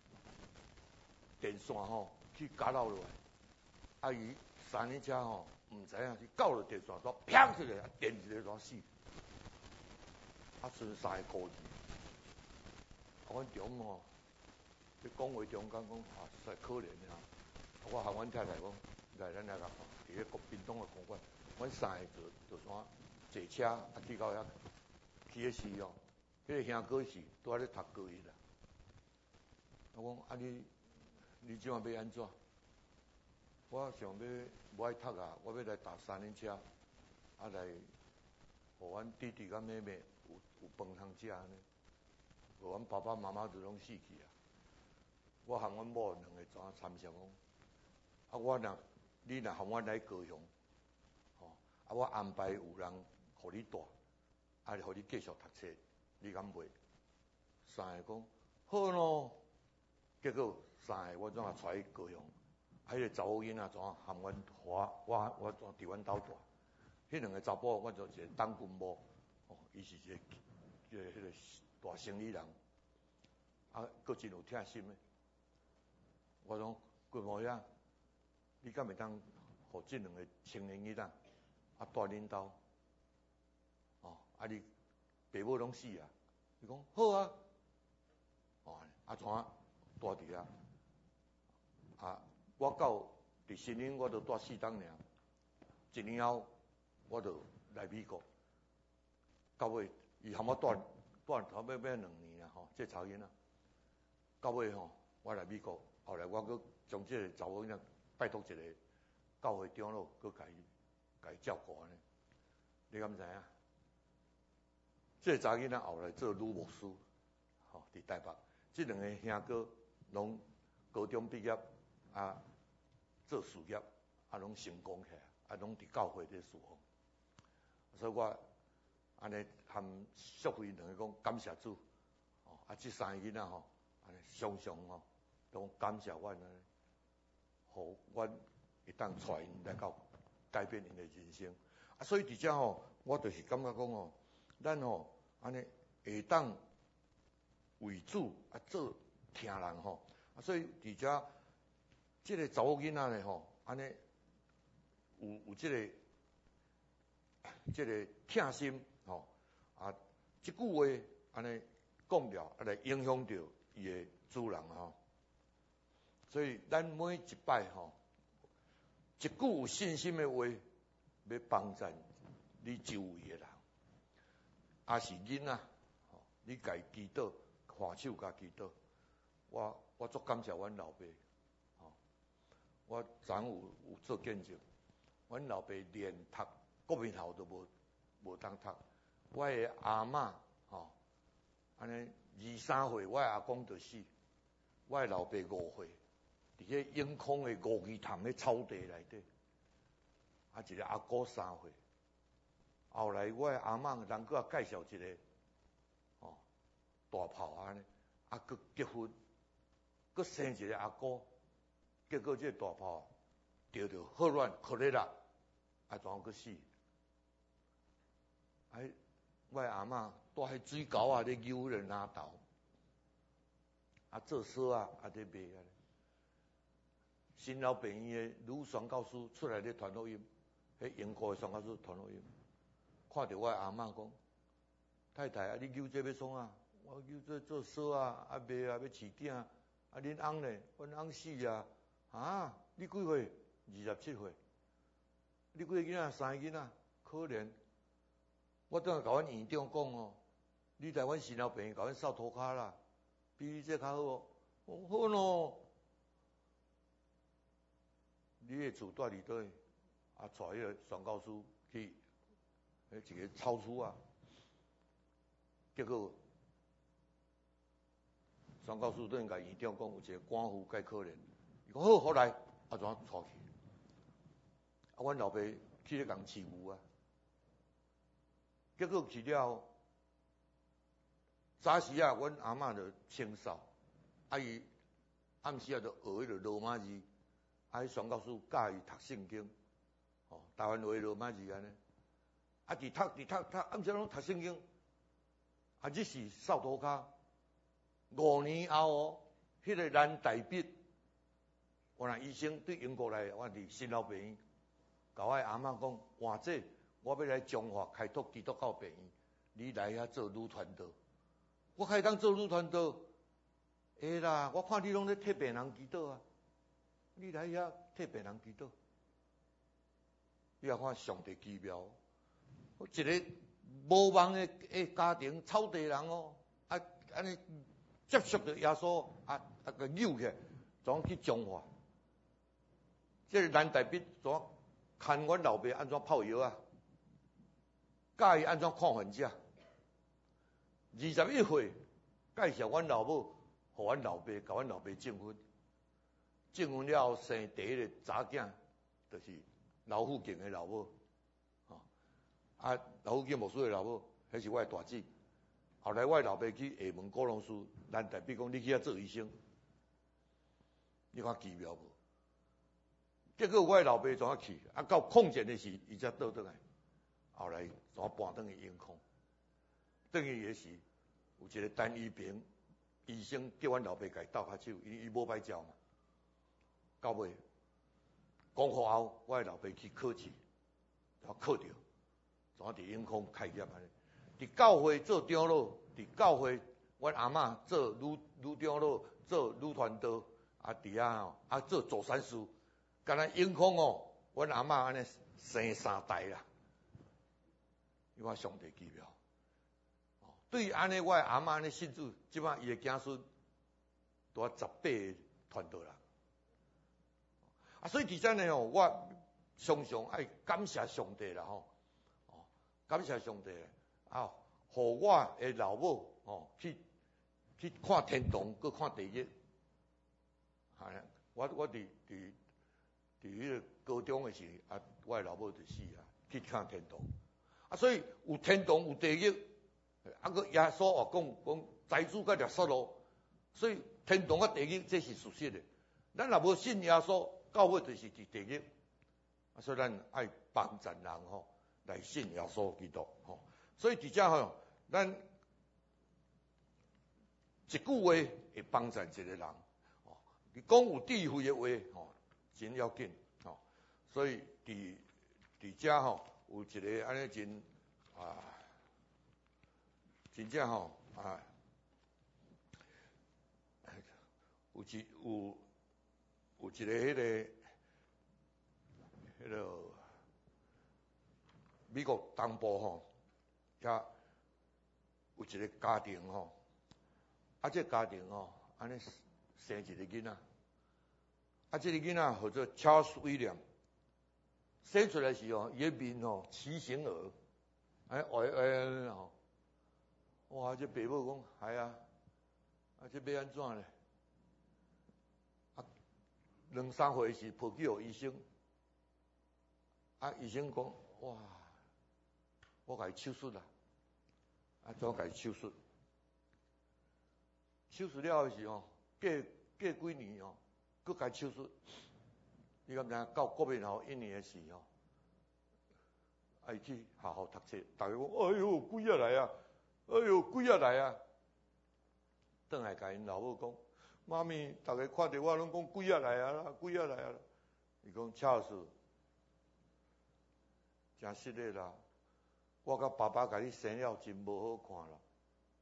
电线吼去夹漏落来，啊伊3轮车吼毋知影是到了电线线，啪出来，电一个煞死，啊剩3个孤儿，阮丈母吼，伫讲话中间讲实在可怜啊，我喊阮太太讲，来咱来甲看。伫咧国宾东的公馆，阮3个就怎坐车啊去到遐， 伫个时哦，迄个兄哥是拄仔咧读高一啦。我讲啊你即晚要安怎？我想要无爱读啊，我要来搭3轮车，啊来，互阮弟弟甲妹妹有饭通食安尼。互阮爸爸妈妈就拢死去啊！我含阮某2个怎参详讲，啊你若含阮来高雄，吼，啊我安排有人互你带，啊互你继续读册，你敢袂？3个讲好咯，结果3个我怎啊带去高雄？迄个查某囡仔怎含阮我怎伫阮兜大？迄2个查甫我就一个当军某，哦，伊是一个迄个大生意人，啊，佫真有疼心的。我讲军某兄，你敢会当互这2个青年囡仔啊带恁兜？哦，啊你爸母拢死啊？伊讲好啊，哦，啊怎带伫遐？啊，我到伫新营我就带4天尔，1年后我就来美国，到尾伊含我带差不多要2年啦吼，这查囡仔，到尾吼我来美国，后来我佫将这个查某囡仔拜托一个教会长老，佫甲伊照顾安尼，你敢知影？这个查囡仔后来做女牧师，吼，伫台北，这2个兄哥拢高中毕业啊，做事业啊，拢成功起来，啊，拢伫教会咧侍奉。所以我安尼含淑慧2个讲感谢主，哦，啊，这3个囡仔吼，安尼常常吼都感谢阮安尼，互阮会当带因来到改变因的人生。啊，所以伫遮吼，我就是感觉讲吼，咱吼安尼会当为主啊做听人吼，啊，所以伫遮这个查某囡仔咧吼，安尼有这个疼心吼，啊，即句话安尼讲了，啊来影响到伊的主人吼。所以咱每一摆吼，一句有信心的话，要帮助你周围的人，也是囡仔，吼，你家祈祷，看手甲祈祷。我足感谢阮老爸，吼，我昨有做见证，阮老爸连读国民校都无当读，我的阿嬷吼，安尼23岁，我的阿公就死，我的老爸5岁，伫个永康的5期潭的草地内底，啊，一个阿姑3岁，后来我的阿嬷人佫介绍一个，哦，大炮安尼，啊，佫结婚，佫生一个阿姑，结果这个大炮得到霍乱、可勒拉，啊，怎佫死？哎，我的阿嬷住喺水沟啊，咧游迄个篮豆，啊，做趖啊，啊，咧卖啊。新老病院的女宣教师出来咧传福音，迄英国的宣教师传福音，看到我的阿嬷讲，太太啊，你游这要创啊？我游这做趖啊，啊卖啊，要饲囝，啊恁翁呢？阮翁死啊！啊，你几岁？27岁。你几个囡仔？3个囡仔，可怜。我等下甲阮院长讲哦，你来阮新老病院甲阮扫涂骹啦，比你这较好哦。我好咯。你的厝住伫倒？啊，带迄个宣教师去迄一个超市啊，结果宣教师等甲院长讲，有一个官夫介可怜，伊讲好，好来，啊怎带去？啊，阮老爸去咧共饲牛啊，结果去了后，早时啊，阮阿嬷就清扫，啊伊暗时啊就学迄个罗马字。啊！迄宣教师教伊读圣经，哦，台湾话罗马字安尼，啊，伫读，暗时拢读圣经，啊，日时扫涂骹，5年后哦，迄个蓝大笔，我那医生对英国来，我伫新老病院，甲我阿嬷讲，换这我要来中华开拓基督教病院，你来遐做女传道，我开当做女传道，会啦，我看你拢咧替病人祈祷啊。你来遐替别人祈祷，你也看上帝奇妙。一个无望的家庭草地人哦，安尼接受着耶稣，个扭起来，怎样去中化？这个难代笔怎样看阮老爸安怎泡药啊？教伊安怎看患者？21岁介绍阮老母，互阮老爸，甲阮老爸证婚。证婚了后生第一个查囝，就是老父敬的老母。老父敬牧师的老母，迄是我的大姊。后来我的老爸去厦门高龙寺，难代笔讲你去遐做医生，你看奇妙无？结果我的老爸怎样去？到空前的时，伊才倒转来。后来怎样搬转去永康？转去的时，有一个单医病，医生叫阮老爸甲伊斗下手，因为伊无歹照嘛。到尾功课后，我的老爸去考试，然后考着，怎样伫永康开业安尼？伫教会做长老，伫教会阮阿嬷做女长老，做女传道，伫遐做助产士。敢若永康哦，阮阿嬷安尼生3代啦，你看上帝奇妙。对于安尼，我的阿嬷安尼信主，即摆伊的子孙都18个传道人。所以伫遮呢哦，我常常爱感谢上帝啦吼，感谢上帝互我的老母去看天堂，搁看地狱。我伫迄个高中的时，我的老母就死啊，去看天堂。所以有天堂有地狱，个耶稣话讲财主甲掠杀咯，所以天堂甲地狱这是事实的。咱若无信耶稣，到尾就是伫地狱。所以咱爱帮助人来信耶稣基督所以伫遮咱一句话会帮助一个人你讲有智慧的话真要紧所以伫遮有一个安尼真真正有一个迄个美国东部遐有一个家庭这个家庭安尼生一个囡仔，这个囡仔叫做 Charles William， 生出来时伊的面畸形儿，哇！这爸母讲，系这要安怎咧？2-3岁时抱去互医生，医生讲，哇，我甲伊手术啦，怎甲伊手术？手术了的时过几年搁甲伊手术，你敢知影？到国民后1年的时伊去学校读册，大家讲，哎呦，几仔来啊！哎呦，几仔来啊！转来甲因老母讲，妈咪，大家看到我拢讲几仔来啊啦，几仔来啊啦。伊讲恰是，真实的啦。我甲爸爸甲你生了真无好看啦。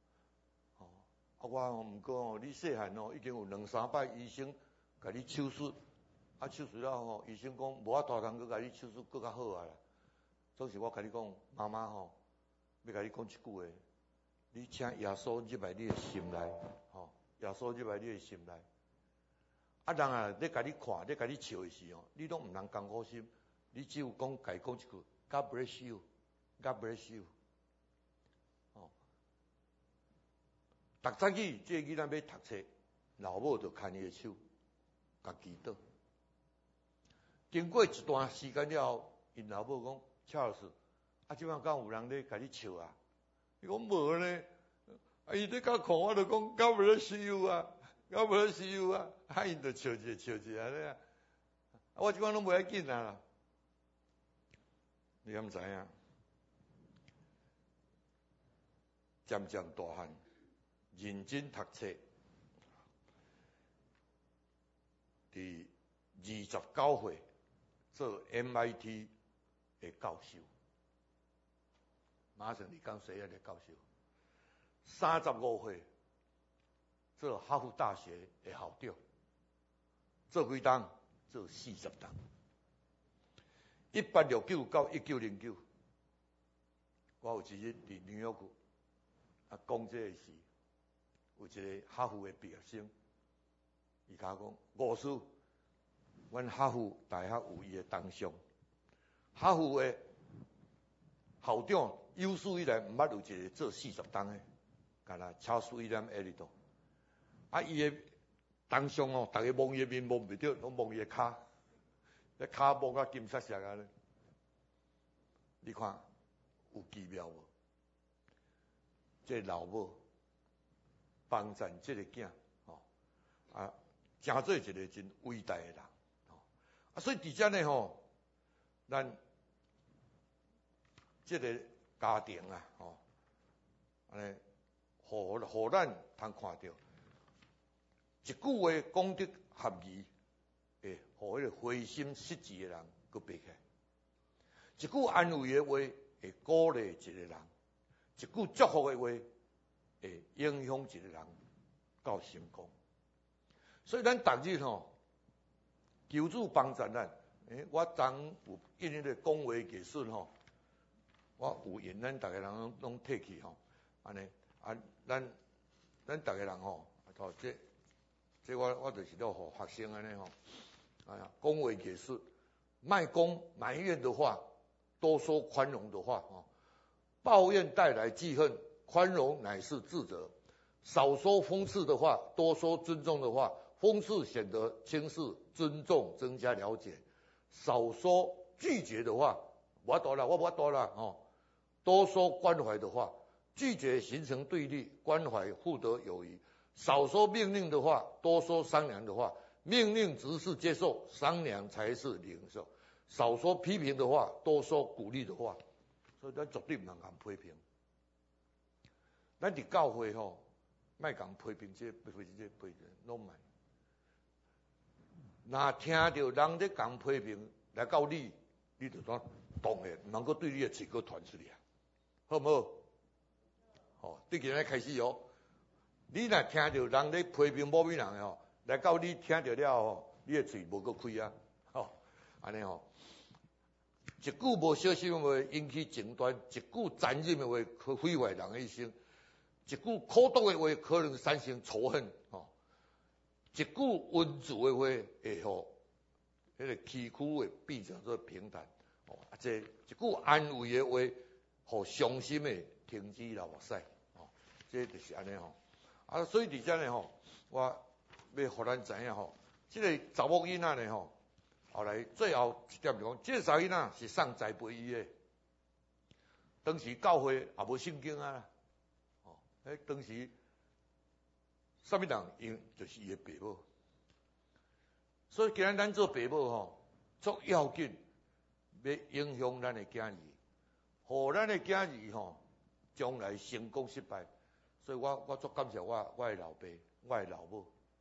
我毋过你细汉已经有2-3摆医生甲你手术，手术了医生讲无法度通去甲你手术搁较好啦。总是我甲你讲，妈妈要甲你讲一句话，你请耶稣入来你的心内，耶稣入来你的心内。人咧甲你看，咧甲你笑的时你拢毋通艰苦心，你只有甲伊讲一句 God bless you， God bless you。读早起，这个囡仔要读册，老母就牵伊的手，甲祈祷。经过一段时间了后，因老母讲：“恰老师，即摆敢有人咧甲你笑啊？”伊讲无呢，伊咧甲看我就讲 God bless you 啊 ，God bless you 啊，因就笑一下安尼啊。我即摆拢袂要紧啦。你敢知影？渐渐大汉。认真读册，伫29岁做 MIT 的教授，麻省理工学院的教授。35岁做哈佛大学的校长，做几档？做40档。1869到1909， 我有一日伫纽约讲这个事，有一个哈佛的毕业生，伊甲我讲，吴师，阮哈佛大学有伊的铜像，哈佛的校长有史以来毋捌有一个做40吨的，干那超斯威廉·艾利多，伊的铜像哦，逐个摸伊的面摸袂着，拢摸伊的骹，迄骹摸甲金色色安尼，你看有奇妙无？这老母帮赞这个囝，真做一个真伟大的人，所以伫遮呢吼，咱这个家庭啊，安尼，互咱通看到，一句话讲得合宜，会互迄个灰心失志的人佮爬起来；一句安慰的话，会鼓励一个人；一句祝福的话，会影响一个人到成功。所以咱逐日求主帮助咱。我昨有印迄个讲话技术我有用，咱逐个人拢摕去安尼咱逐个人这我就是要互学生安尼讲话技术，卖讲埋怨的话，多说宽容的话抱怨带来记恨，宽容乃是智者。少说讽刺的话，多说尊重的话。讽刺显得轻视，尊重增加了解。少说拒绝的话，我多了多说关怀的话，拒绝形成对立，关怀互得友谊。少说命令的话，多说商量的话。命令只是接受，商量才是领受。少说批评的话，多说鼓励的话。所以咱绝对唔能够批评。咱伫教会莫讲批评这批评，拢莫。若听到人咧讲批评来到你就当动的，唔能够对你的嘴哥传出来，好唔好？对今日开始你若听到人咧批评某人来到你听到了你的嘴无够开啊，安尼一句无小心的话引起争端，一句残忍的话可毁坏人的一生，一句苦毒的话可能产生仇恨一句温柔的话会互迄个崎岖的变成做平坦这一句安慰的话互伤心的停止流目屎这就是安尼所以伫遮呢我要互咱知影这个查某囡仔呢后来最后一点就讲，这个查某囡仔是送栽培伊的，当时教会也无圣经啊当时什么人用就是伊的爸母，所以今日咱做爸母足要紧，要影响咱的囝儿，互咱的囝儿将来成功失败。所以我足感谢我的老爸，我的老母。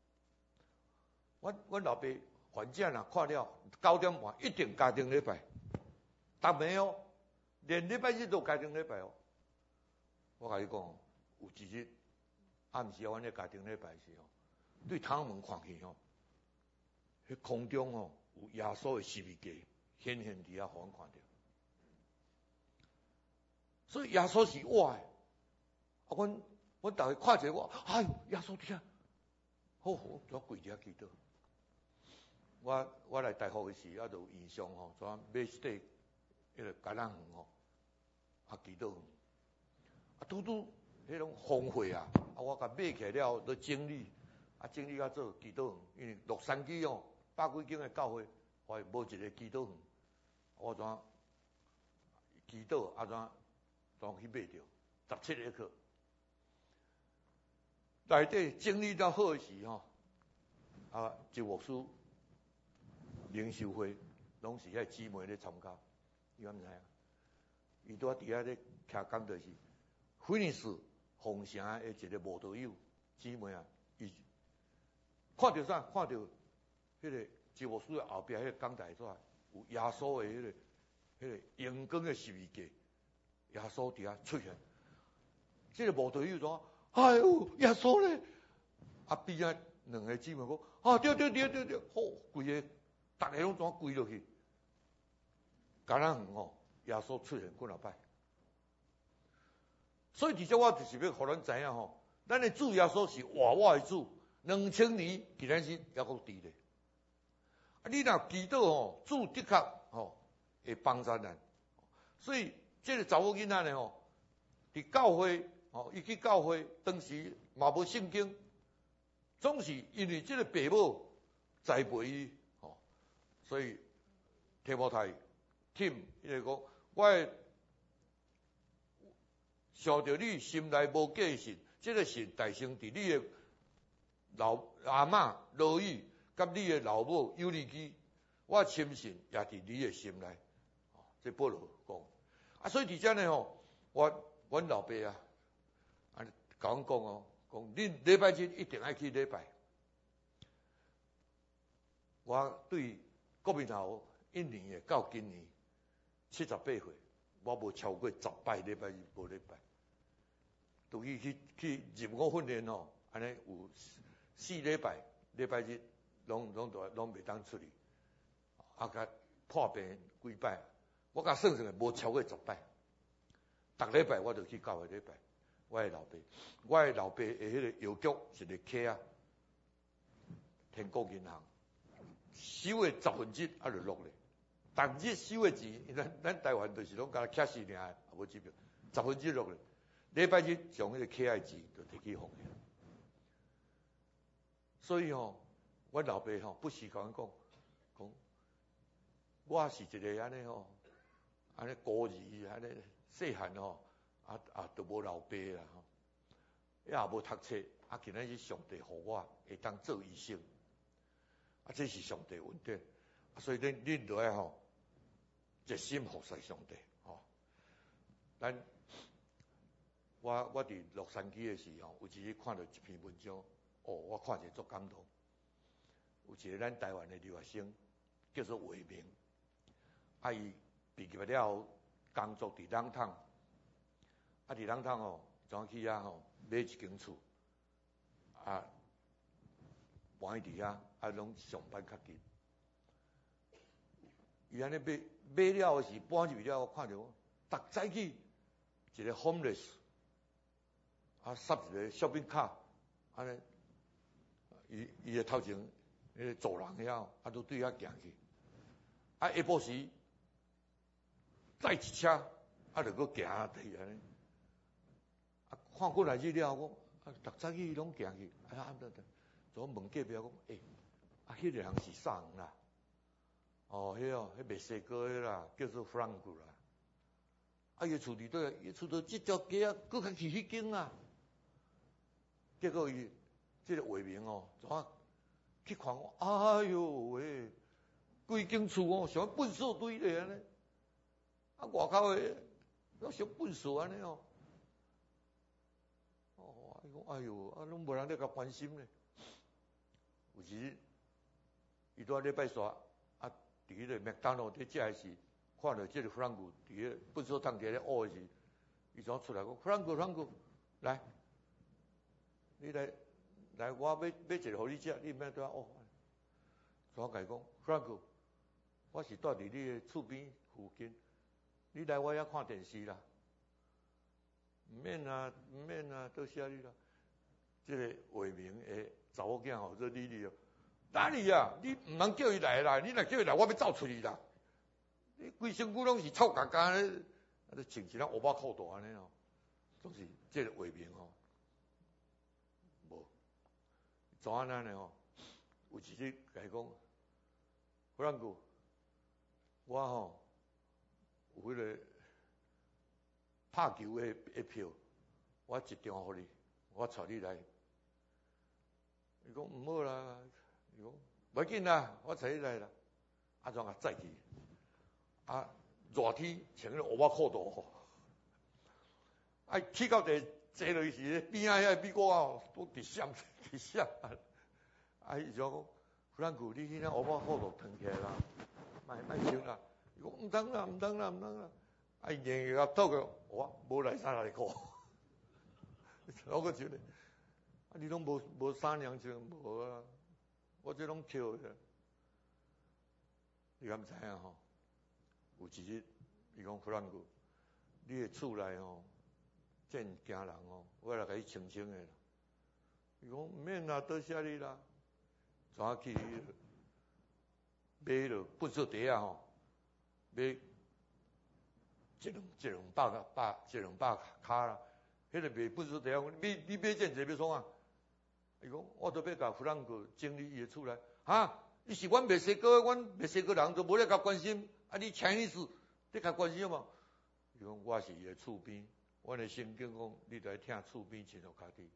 我老爸反正看了9点半一定家庭礼拜，逐暝连礼拜日都家庭礼拜我甲你讲，有一日暗时阮咧家庭礼拜时对窗门看去迄空中有耶稣的十字架显现伫遐，互阮看到。所以耶稣是我的，阮逐个看者我，哎呦，耶稣伫遐，好，我跪伫遐祈祷。我来大学的时就有印象怎买一块迄个橄榄园祈祷园，拄迄种风火我甲买起来了都整理，整理做祈祷园，因为洛杉矶100几间的教会，无一个祈祷园，我祈祷怎去买着17个课，内底整理到好时就牧师灵修会拢是遐姊妹咧参加，你敢知影？伊拄伫遐咧徛讲就是菲尼斯凤城的一个慕道友姊妹伊看到啥？看到迄个就牧师的后壁迄个讲台上有耶稣的迄个荧光的十字架，耶稣伫遐出现。这个慕道友说：“哎呦，耶稣咧！”边仔两个姊妹讲：“对，好，规个。”大家拢怎跪落去？橄榄园耶稣出现几若摆？ 所以伫遮我就是要互咱知影吼，咱的主耶稣是活我的主，2000年今仔日还阁伫咧。啊，你若祈祷吼，主的确吼会帮助咱。所以这个查某囡仔呢吼，伫教会吼，伊去教会，当时嘛无圣经，总是因为这个父母栽培伊吼，所以提摩太Tim 伊就讲，我会想着你心内无假的信，这个信大成伫你的老阿嬷罗伊，甲你的老母尤利基，我深信也伫你的心内。这保罗讲啊，所以伫遮呢吼，阮老爸啊，甲阮讲哦，讲恁礼拜日一定爱去礼拜。我对国民党一年的到今年78岁，我无超过10摆礼拜日无礼拜。都去入伍训练吼，安尼有4礼拜，礼拜日拢袂当出去，啊甲破病几摆，我甲算算无超过10摆。逐礼拜我就去教会礼拜。我的老爸的迄个邮局是个客啊，天国银行收的1/10啊就落咧，逐日收的钱，咱台湾就是拢甲卡死尔，也无支票，1/10落咧。礼拜日将迄个客的钱就摕去放去。所以吼，阮老爸吼不时甲阮讲，我是一个安尼吼，安尼孤儿，安尼细汉吼。都无老爸啦吼，也无读册，今仔日上帝互我会当做医生，这是上帝恩典，所以恁就爱吼，热心服侍上帝吼。我伫洛杉矶的时候，有一日看到一篇文章，我看者足感动。有一个咱台湾的留学生叫做伟明，伊毕业了后工作伫冷烫。伫冷烫吼，怎去遐吼买一间厝，搬伫遐，拢上班较紧。伊安尼买了后是搬入去了，我看着逐早起一个 homeless， 塞一个小饼卡，安尼，伊的头前迄个走廊遐，都对遐行去。下晡时载一车，就搁行去安尼。看过来日了，我逐早起拢行去，左问隔壁讲，迄个人是啥人啦？迄墨西哥的啦，叫做 Frank 啦。伊厝伫倒？伊厝伫即条街啊，搁较去迄间啊。结果伊这个伟明怎去看我？哎哟喂，规间厝像粪扫堆咧安尼。外口的拢像粪扫安尼哦。伊讲哎哟，拢无人咧甲关心咧。有时伊拄咧拜煞，伫迄个麦当劳伫食的时，看到这个弗兰古伫迄粪扫桶底咧屙的时，伊怎出来讲弗兰古，来，你来，我买一个互你食，你毋免对我屙。怎甲伊讲弗兰古，我是住伫你的厝边附近，你来我遐看电视啦。毋免啊，多谢你啦。这个伟明的查某囝吼，做丽丽哦，哪里啊？你唔通叫伊来啦！你若叫伊来，我要走出去啦！你规身躯拢是臭嘎嘎的，穿一件乌巴裤带安尼哦，总是这个伟明哦，无怎啊呢哦？有一日甲伊讲，弗兰古，我吼有迄个拍球的票，我一张互你，我带你来。伊讲毋好啦，伊讲袂紧啦，我带你来啦。怎啊载去？热天穿迄个乌巴裤带，去到地坐落去时，边仔遐美国啊，都直闪。伊就讲弗兰古，你迄个乌巴裤带脱起来啦，莫穿啦。伊讲毋通啦。硬个透个，我无内衫内裤，我个穿咧。你拢无衫娘穿，无啊！我这拢捡的。你敢知影吼？有一日，伊讲弗兰古，你的厝内吼见惊人哦，我来甲伊清清的啦。伊讲毋免啦，多谢你啦。怎啊去买了粪扫袋啊吼，买一两百卡啦。迄个卖粪扫袋啊，你买这济要创啊？伊讲我都要甲弗兰克整理伊的厝内。哈，你是阮墨西哥，阮墨西哥人都无咧甲关心，啊你 Chinese 你甲关心嘛？伊讲我是伊的厝边，阮的圣经讲，你着爱听厝边亲像脚底。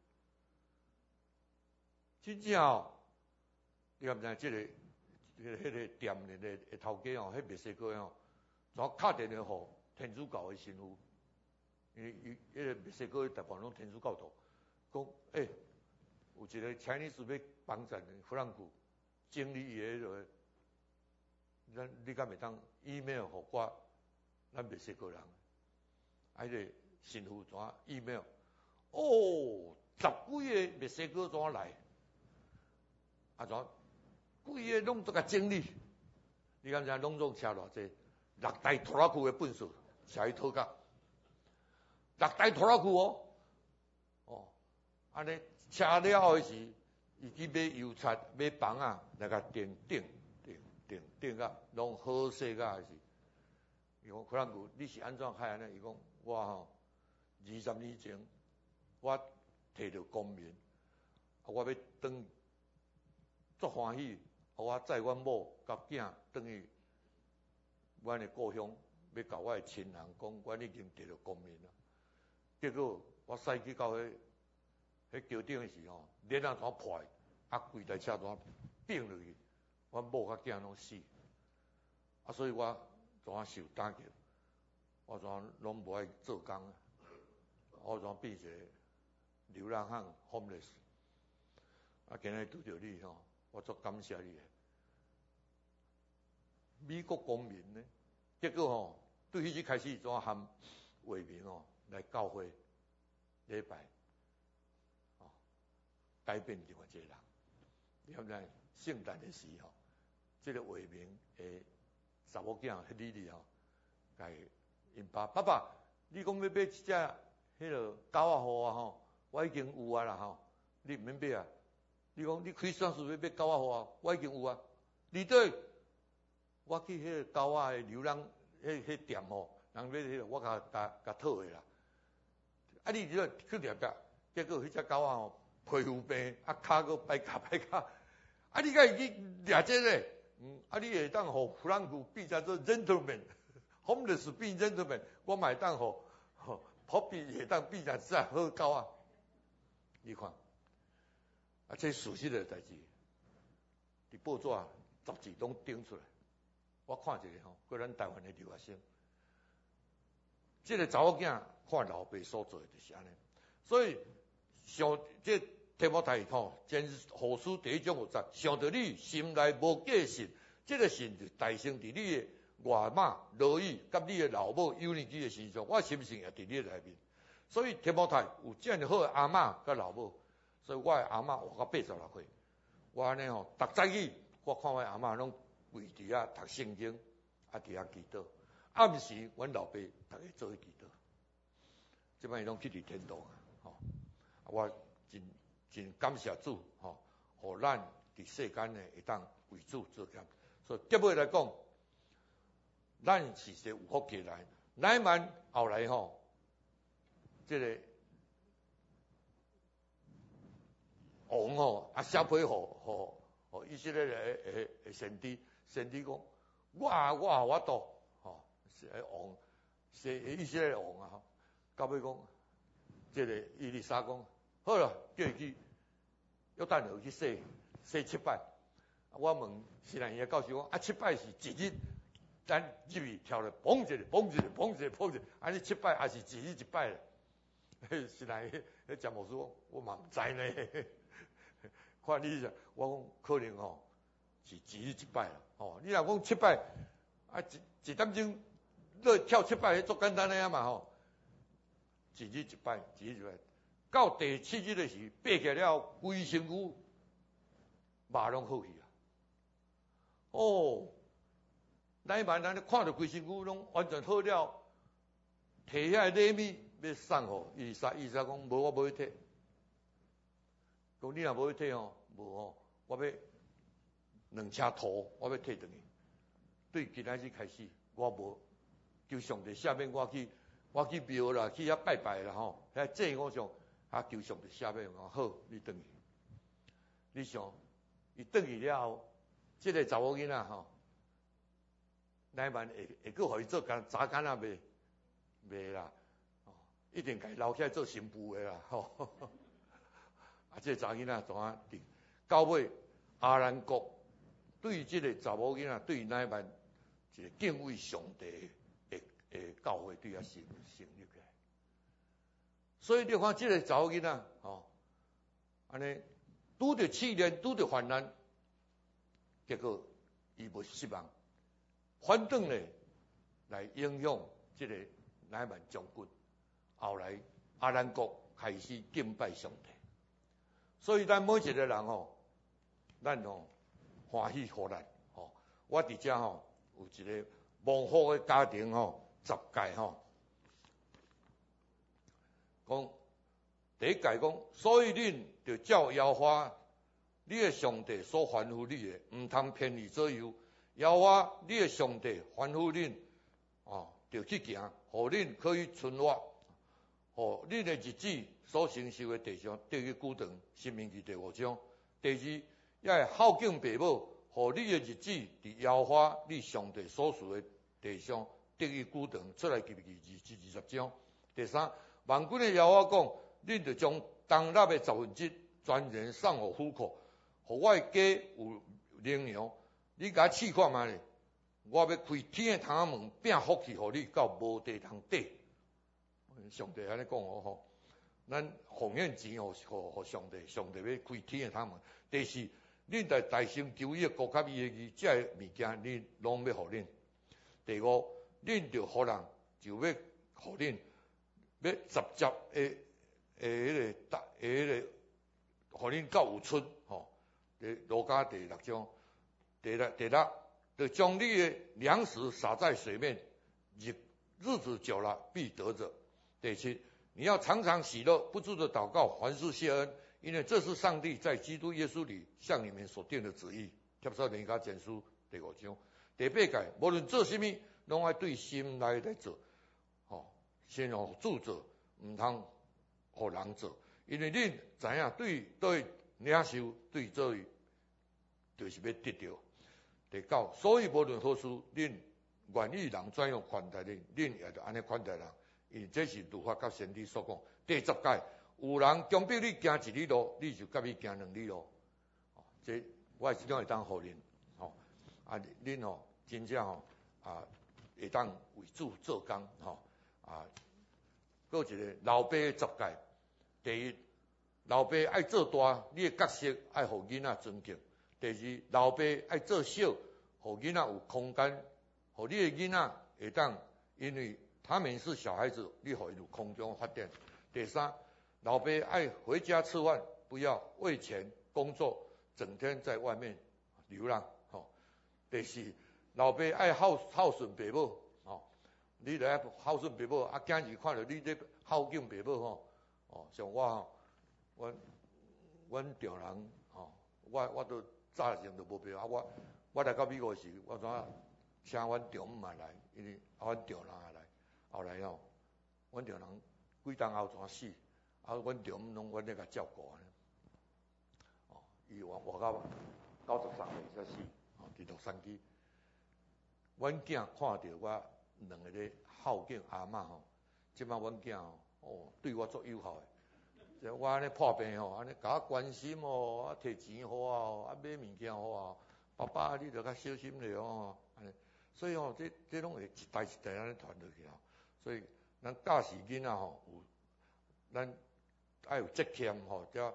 真正哦，你敢知即个迄个店的头家哦，迄墨西哥哦，怎敲电话互天主教的神父？因为伊迄个墨西哥大部分拢天主教徒，讲有一个 Chinese 要帮衬弗兰克整理伊的迄个，你敢会当 email 互我？咱墨西哥人，迄个神父怎 email？ 哦，10几个墨西哥怎来？啊怎？规个拢都甲整理，你敢知拢总车偌济？6台拖拉机的粪扫，车去讨价，6台拖拉机哦，安尼车了后时，伊去买油漆、买房啊，来甲顶啊，拢好势甲是。伊讲弗兰克，你是安怎开安尼？伊讲我吼20年前，我摕到公民，我要转足欢喜，我载阮某甲囝转去阮的故乡，要甲我的亲人讲，阮已经摕到公民了。结果我驶去到迄桥顶时吼，链仔怎破，规台车怎并落去，阮某甲囝拢死，所以我怎受打击，我怎拢无爱做工，我怎变一个流浪汉 homeless。今日拄着你吼，我足感谢你的。美国公民呢，结果吼，对迄日开始怎含话明哦来教会礼拜，改变另外一个人。你看在圣诞的时候，这个话明的查某囝迄莉莉吼，甲因爸爸，你讲要买一只迄个狗仔互啊吼，我已经有啊啦吼，你毋免买啊。你讲你开算数要买狗仔互啊，我已经有啊。你对，我去迄个狗仔的流浪迄店吼，人买迄个我甲讨的啦。啊，你这去掠掠，结果迄只狗仔吼皮肤病，骹个白卡，啊，你敢会去掠这个？啊，你会当互弗兰克变成做 gentleman，homeless 变 gentleman， 我嘛会当互Poppy 会当变成只好狗啊。你看，这事实的代志，伫报纸杂志拢顶出来。我看一个吼，过咱台湾的留学生，这个查某囝看老爸所做的就是安尼，所以上这提摩太吼，真后书第1章5节，上到你心内无假信，这个信就大成伫你的外妈罗伊甲你的老母幼年期的身上，我心性也伫你内面。所以提摩太有这样好的阿嬷甲老母，所以我的阿嬷活到86岁，我安尼吼，逐早起我看我的阿嬷拢跪伫遐读圣经，伫遐祈祷。暗时阮老爸逐个做去祈祷，即摆伊拢去伫天堂啊！我真感谢主吼，互咱伫世间呢会当为主做工。所以结尾来讲，咱是一个有福气来，乃缦后来吼，这个王吼写批互以色列的先知讲，我度吼，是王，是以色列王啊！到尾讲，这个以利沙讲，好了，叫伊去约旦河去洗7摆。我问西南伊教授讲，7摆是一日，咱入去跳了，砰一下，安尼7摆还是一日1摆咧？西南迄蒋牧师讲，我嘛毋知呢。看你讲，我讲可能吼是一日1摆啦。你若讲7摆，一点钟落跳7摆，足简单的啊嘛吼。一日1摆，到第7日的时，爬起了规身躯肉拢好去啊！乃缦咱看到规身躯拢完全好了，摕遐礼物要送吼，伊说讲无我无去摕，讲你若无去摕吼，无吼，我要2车土，我要摕转去。对今仔日开始，我无求上帝赦免我去庙啦，去遐拜拜啦吼，遐祭我上求上帝赦免我，好，你转去。你想，伊转去了后，这个查某囡仔吼，乃曼会搁互伊做查干啊袂啦，一定甲伊留起来做新妇的啦，吼。这查囡仔怎啊定？到尾阿兰国对这个查某囡仔，对乃曼一个敬畏上帝的教会对他成立起来。所以你看这个查某囡仔，安尼拄着试炼，拄着患难，结果伊无失望，反转咧来影响这个乃曼将军。后来阿兰国开始敬拜上帝。所以咱每一个人咱欢喜互咱我伫遮有一个蒙福的家庭10届讲第一届讲，所以恁就照耶和华你的上帝所吩咐你的，唔通偏离左右。耶和华你的上帝吩咐恁就去行，互恁可以存活，互恁的日子所承受的地上得去久长。申命记第5章。第二，要孝敬父母，互你的日子伫耶和华你上帝所属的地上得去久长。出来记20章。第三，万军的耶和华讲，恁就将当纳的1/10全然送互虎口，互我的家有灵粮。你甲我试看觅咧，我要开天的窗门，变福气互你，到无地通底。上帝安尼讲咱奉献钱互上帝，上帝要开天的窗门。第四，恁在大声求伊的国甲伊的义，这物件恁拢要互恁。第五，恁就互人就要互恁，要直接互恁到有出罗家第6章。第六，就将你的粮食撒在水面，日子久了必得着。第七，你要常常喜乐，不住的祷告，凡事谢恩，因为这是上帝在基督耶稣里向你们所定的旨意。帖撒罗尼迦前书第5章。第八届，无论做什么，拢爱对心来做，先互主做，唔通互人做，因为恁知影对领受对做就是要得到。第九，所以无论何事，恁愿意人怎样款待恁，恁也就安尼款待人，因为这是律法甲先知所讲。第10届，有人强迫你行1里路，你就甲伊行2里路。这我即种会当互恁，恁真正会当为主做工，搁一个老爸的10届。第一，老爸爱做大，你的角色爱互囡仔尊敬。第二，老爸爱做小，互囡仔有空间，互你的囡仔会当，因为他们是小孩子，你互伊有空中发展。第三，老爸爱回家吃饭，不要为钱工作，整天在外面流浪。第四，老爸爱孝顺父母，你著爱孝顺父母，囝儿看到你咧孝敬父母像阮丈人我都早前都无陪我来到美国时，我请阮丈母嘛来，因为阮丈人也来。后来阮丈人几冬后死，阮丈母拢阮咧甲照顾伊活到93岁才死，伫洛杉矶。阮囝看到我2个咧孝敬阿嬷即摆阮囝对我足友好诶。我安尼破病安尼甲我关心摕钱互我买物件互我，爸爸你著较小心咧安尼。所以这拢会一代一代安尼传落去所以咱教示囡仔有咱爱有责任遮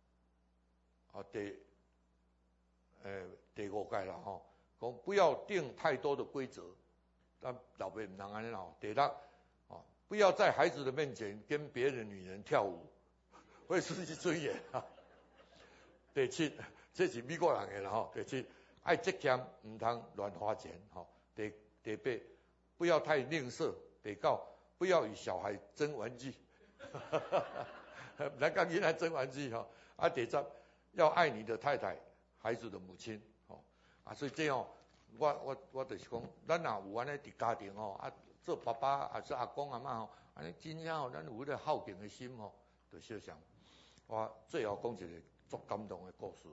第5届啦讲不要定太多的规则，但老爸唔通安尼第6不要在孩子的面前跟别的女人跳舞。会失去尊严第7，这是美国人的啦第7，爱节俭，唔通乱花钱第8，不要太吝啬。第9， 不要与小孩争玩具，咱讲囡仔争玩具吼，啊，第十要爱你的太太，孩子的母亲，吼，啊，所以这样，我就是讲，咱若有安尼伫家庭吼，啊，做爸爸还是阿公阿嬷吼，安尼真正吼，咱有迄个孝敬的心吼，就小想，我最后讲一个足感动的故事，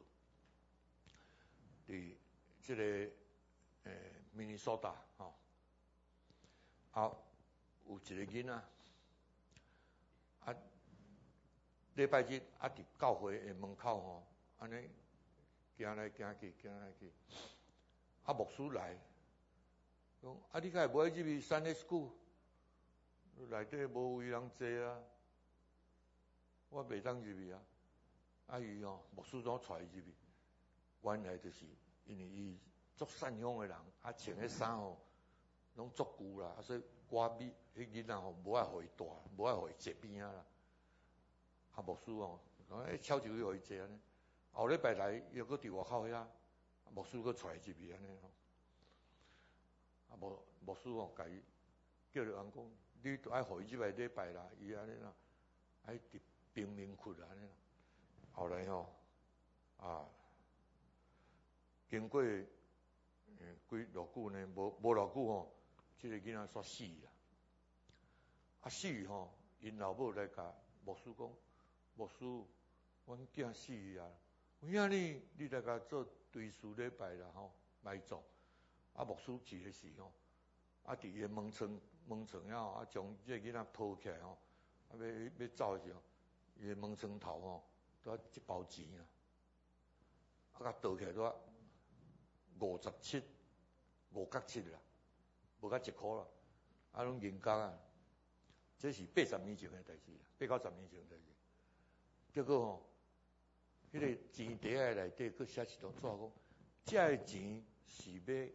伫这个明尼苏达吼，啊，有一个囡仔，啊，礼拜日啊，伫教会的门口吼，安尼行来行去，啊，牧师来，讲啊，你敢会无入去Sunday school？内底无位人坐啊，我袂当入去啊。啊，伊吼，牧师怎带伊入去？原来就是因为伊足善良的人，啊，穿的衫吼，拢足旧啦，啊，所以歌美，迄囡仔吼，无爱互伊带，无爱互伊坐边啊啦。啊，牧师吼，讲悄悄去互伊坐安尼。后礼拜来又搁伫外口遐，牧师搁带伊入去安尼吼。啊，牧师吼，甲伊叫着人讲，你都爱互伊入来礼拜啦，伊安尼啦，爱伫贫民窟安尼啦。后来吼，啊，经过几偌久呢？无偌久吼，这个囡仔煞死啦。啊死吼，因老母来甲牧师讲，牧师，阮囝死啊！有影你来甲做追思礼拜啦吼，埋葬。啊，牧师去的时吼，啊，伫伊的门床遐吼，啊，将这个囡仔抱起来吼，啊，要走的时候，伊的门床头吼，拄一包钱啊，啊，甲倒起来拄57啦，无甲1箍啦，啊，拢银角啊，这是80年前的代志，8、90年前的代志。结果吼，迄个钱袋的内底佫写一张纸讲，这个钱是要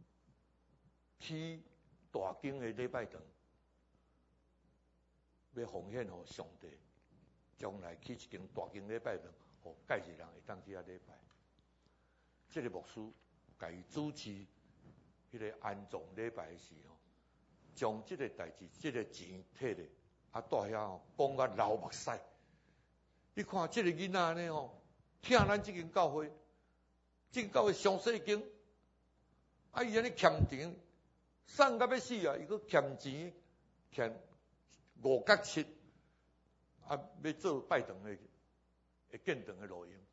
起大间的礼拜堂，要奉献给上帝，将来起一间大间礼拜堂，互介绍人会当去遐礼拜。这个牧师甲伊主持迄个安葬礼拜的时候，将这个代志、这个钱摕咧，啊，带遐吼，讲甲流目屎。你看这个囡仔安尼吼，听咱这间教会，这间教会上细间，啊，伊安尼欠钱，送到要死啊！伊佫欠钱，欠5角7，啊，要做拜堂的建堂的路用，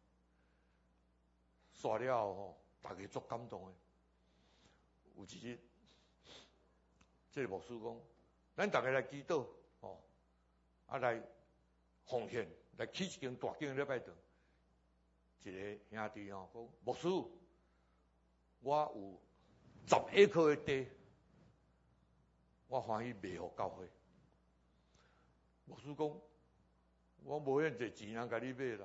煞了吼，大家足感动的。有一日，这个牧师讲，咱大家来祈祷，吼，啊来奉献，来起一间大间的礼拜堂。一个兄弟吼讲，牧师，我有10 acre 的地，我欢喜卖互教会。牧师讲，我无遐济钱通甲你买啦，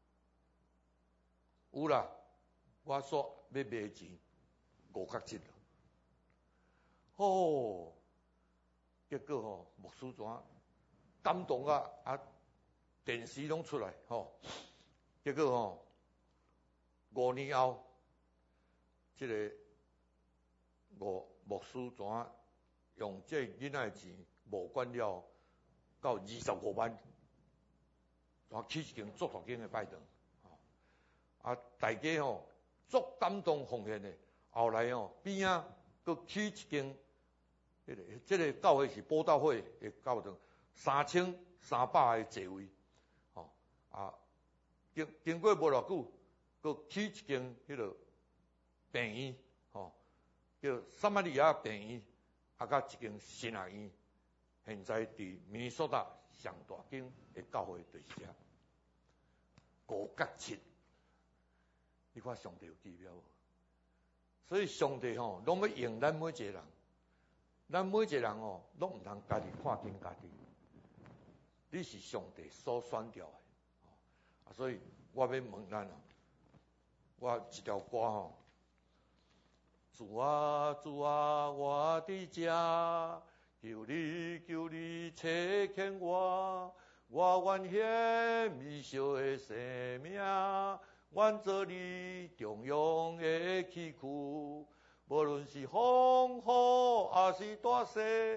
有啦，我说要买的钱5角7啦。哦，结果吼，牧师怎感动啊？啊，电视拢出来吼，结果吼，5年后，这个牧师怎用这囡仔的钱募捐了到25万，怎起一间足大间的拜堂，啊，大家吼足感动奉献的，后来吼边仔佫起一间。这个教会是布道会的教堂，3300个座位，吼啊，经过无偌久，佫起一间迄个病院，吼，叫撒玛利亚病院，啊，甲一间新学院，现在伫明尼苏达上大间的教会就是遮5角7，你看上帝有奇妙无？所以上帝吼，拢要用咱每一个人。咱每一个人哦，拢唔通家己看紧家己，你是上帝所选调的，所以我要问咱我一条歌吼，主啊主啊，我的家，求你垂听我愿献微小的生命，愿做你中央的器具。无论是风雨还是大势，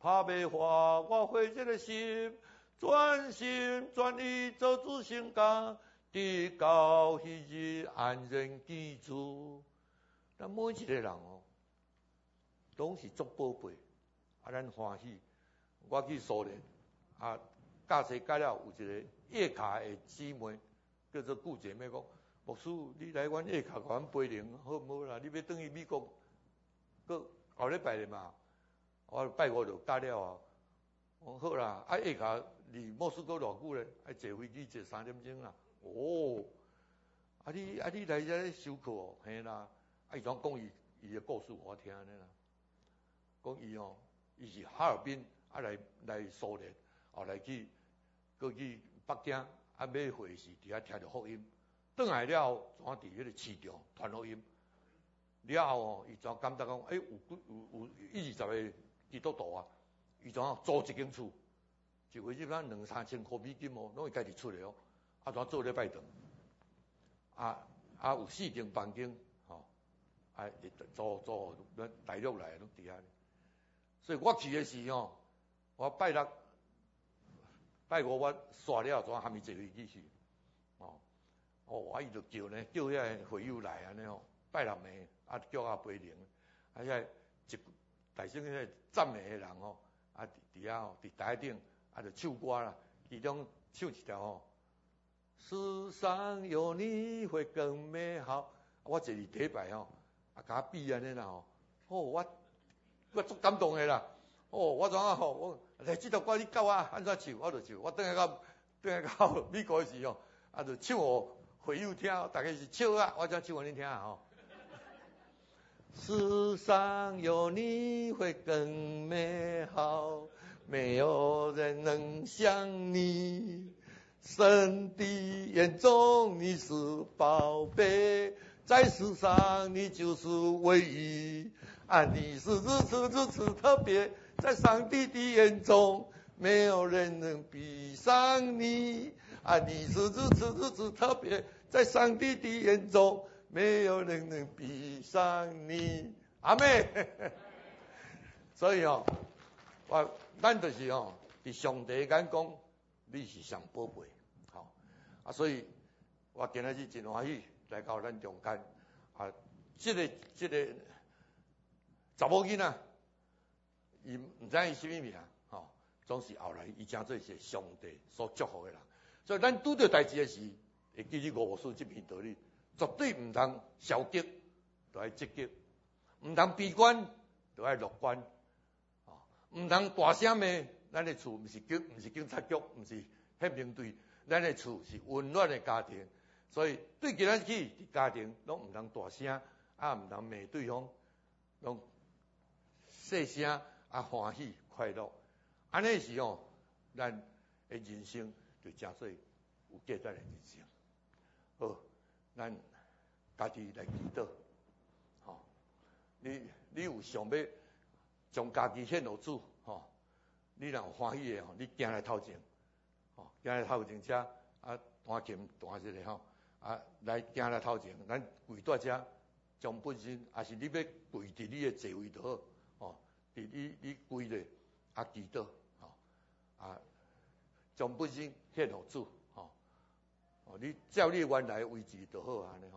怕袂花我花这个心，专心全意做主成工，直到彼日安然居住。咱每一个人哦，拢是足宝贝，咱欢喜。我去苏联教册教了，有一个夜卡的姊妹叫做顾姐妹讲，牧师，你来阮夜卡，甲阮陪灵好唔好啦？你要转去美国，个后礼拜嘛，我拜五就教了啊。我好啦，夜卡离莫斯科偌久咧？坐飞机坐3点钟啦。哦，你来这修课哦？嘿啦，伊怎讲伊的故事我听咧啦。讲伊是哈尔滨来苏联，来去过去北京买会时，伫遐听着福音，转来了后，怎伫迄个市场传福音，了后伊怎感觉讲，有120个基督徒啊，伊怎租一间厝，一个月咱2-3千块美金哦，拢伊家己出的哦，怎做礼拜堂，有4间房间，租大陆来拢伫遐。所以我去的时候，我拜六、拜五我煞了，怎还没坐飞机去？我伊就叫呢，叫遐会友来安尼哦，拜六暝叫陪灵，遐大声迄赞美的人哦，伫遐哦，伫台顶就唱歌啦，其中唱一条哦，世上有你会更美好。我坐伫第一排哦，甲比安尼啦哦，我足感动的啦！我怎啊我来这条歌你教我安怎唱，我就唱。我等下到美国的时候，就唱互会友听，大概是笑啊，我怎唱互你听啊世上有你会更美好，没有人能像你。神的眼中你是宝贝，在世上你就是唯一。你是如此特别，在上帝的眼中，没有人能比上你。你是如此特别，在上帝的眼中，没有人能比上你。阿妹，所以咱就是伫上帝眼光，你是上宝贝，所以我今仔日真欢喜来到咱中间，这个查某囡仔，伊唔知伊什么名，总是后来伊真做是上帝所祝福的人。所以咱拄到代志的时，会记住五书这篇道理，绝对唔通消极，就要积极；唔通悲观，就要乐观。唔通大声骂，咱的厝唔是警察局，唔是宪兵队，咱的厝是温暖的家庭。所以对今仔起伫家庭，拢唔通大声，唔通骂对方，拢细声欢喜快乐，安尼是咱的人生就真做有价值的人生。好，咱家己来祈祷。你有想要将家己献互主，你若有欢喜的你行来头前，行来头前遮弹琴弹一个来行来头前，咱跪在遮，将本身，也是你要跪伫你的座位就好，伫你跪咧祈祷，将本身献互主，你照你原来的位置就好安尼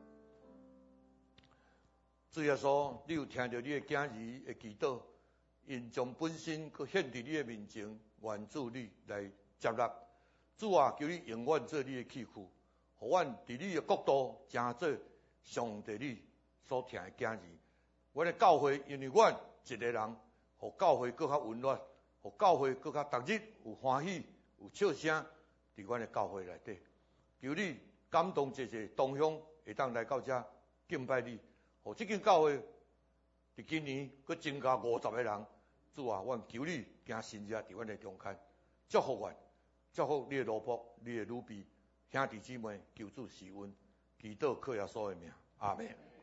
主耶稣，你有听到你的囝儿的祈祷，因因将本身去献伫你的面前，愿主你来接纳。主啊，求你永远做你的器具，互阮伫你的国度成做上帝你所听的囝儿。阮的教会，因为阮一个人，互教会更较温暖，互教会更较逐日有欢喜、有笑声伫阮的教会内底。求你感动一个同乡会当来到遮敬拜你，互即间教会伫今年佮增加50个人。主啊，阮求你行神迹伫阮的中间，祝福阮，祝福你的奴仆、你的女婢、兄弟姊妹，求主施恩，祈祷靠耶稣的名，阿门。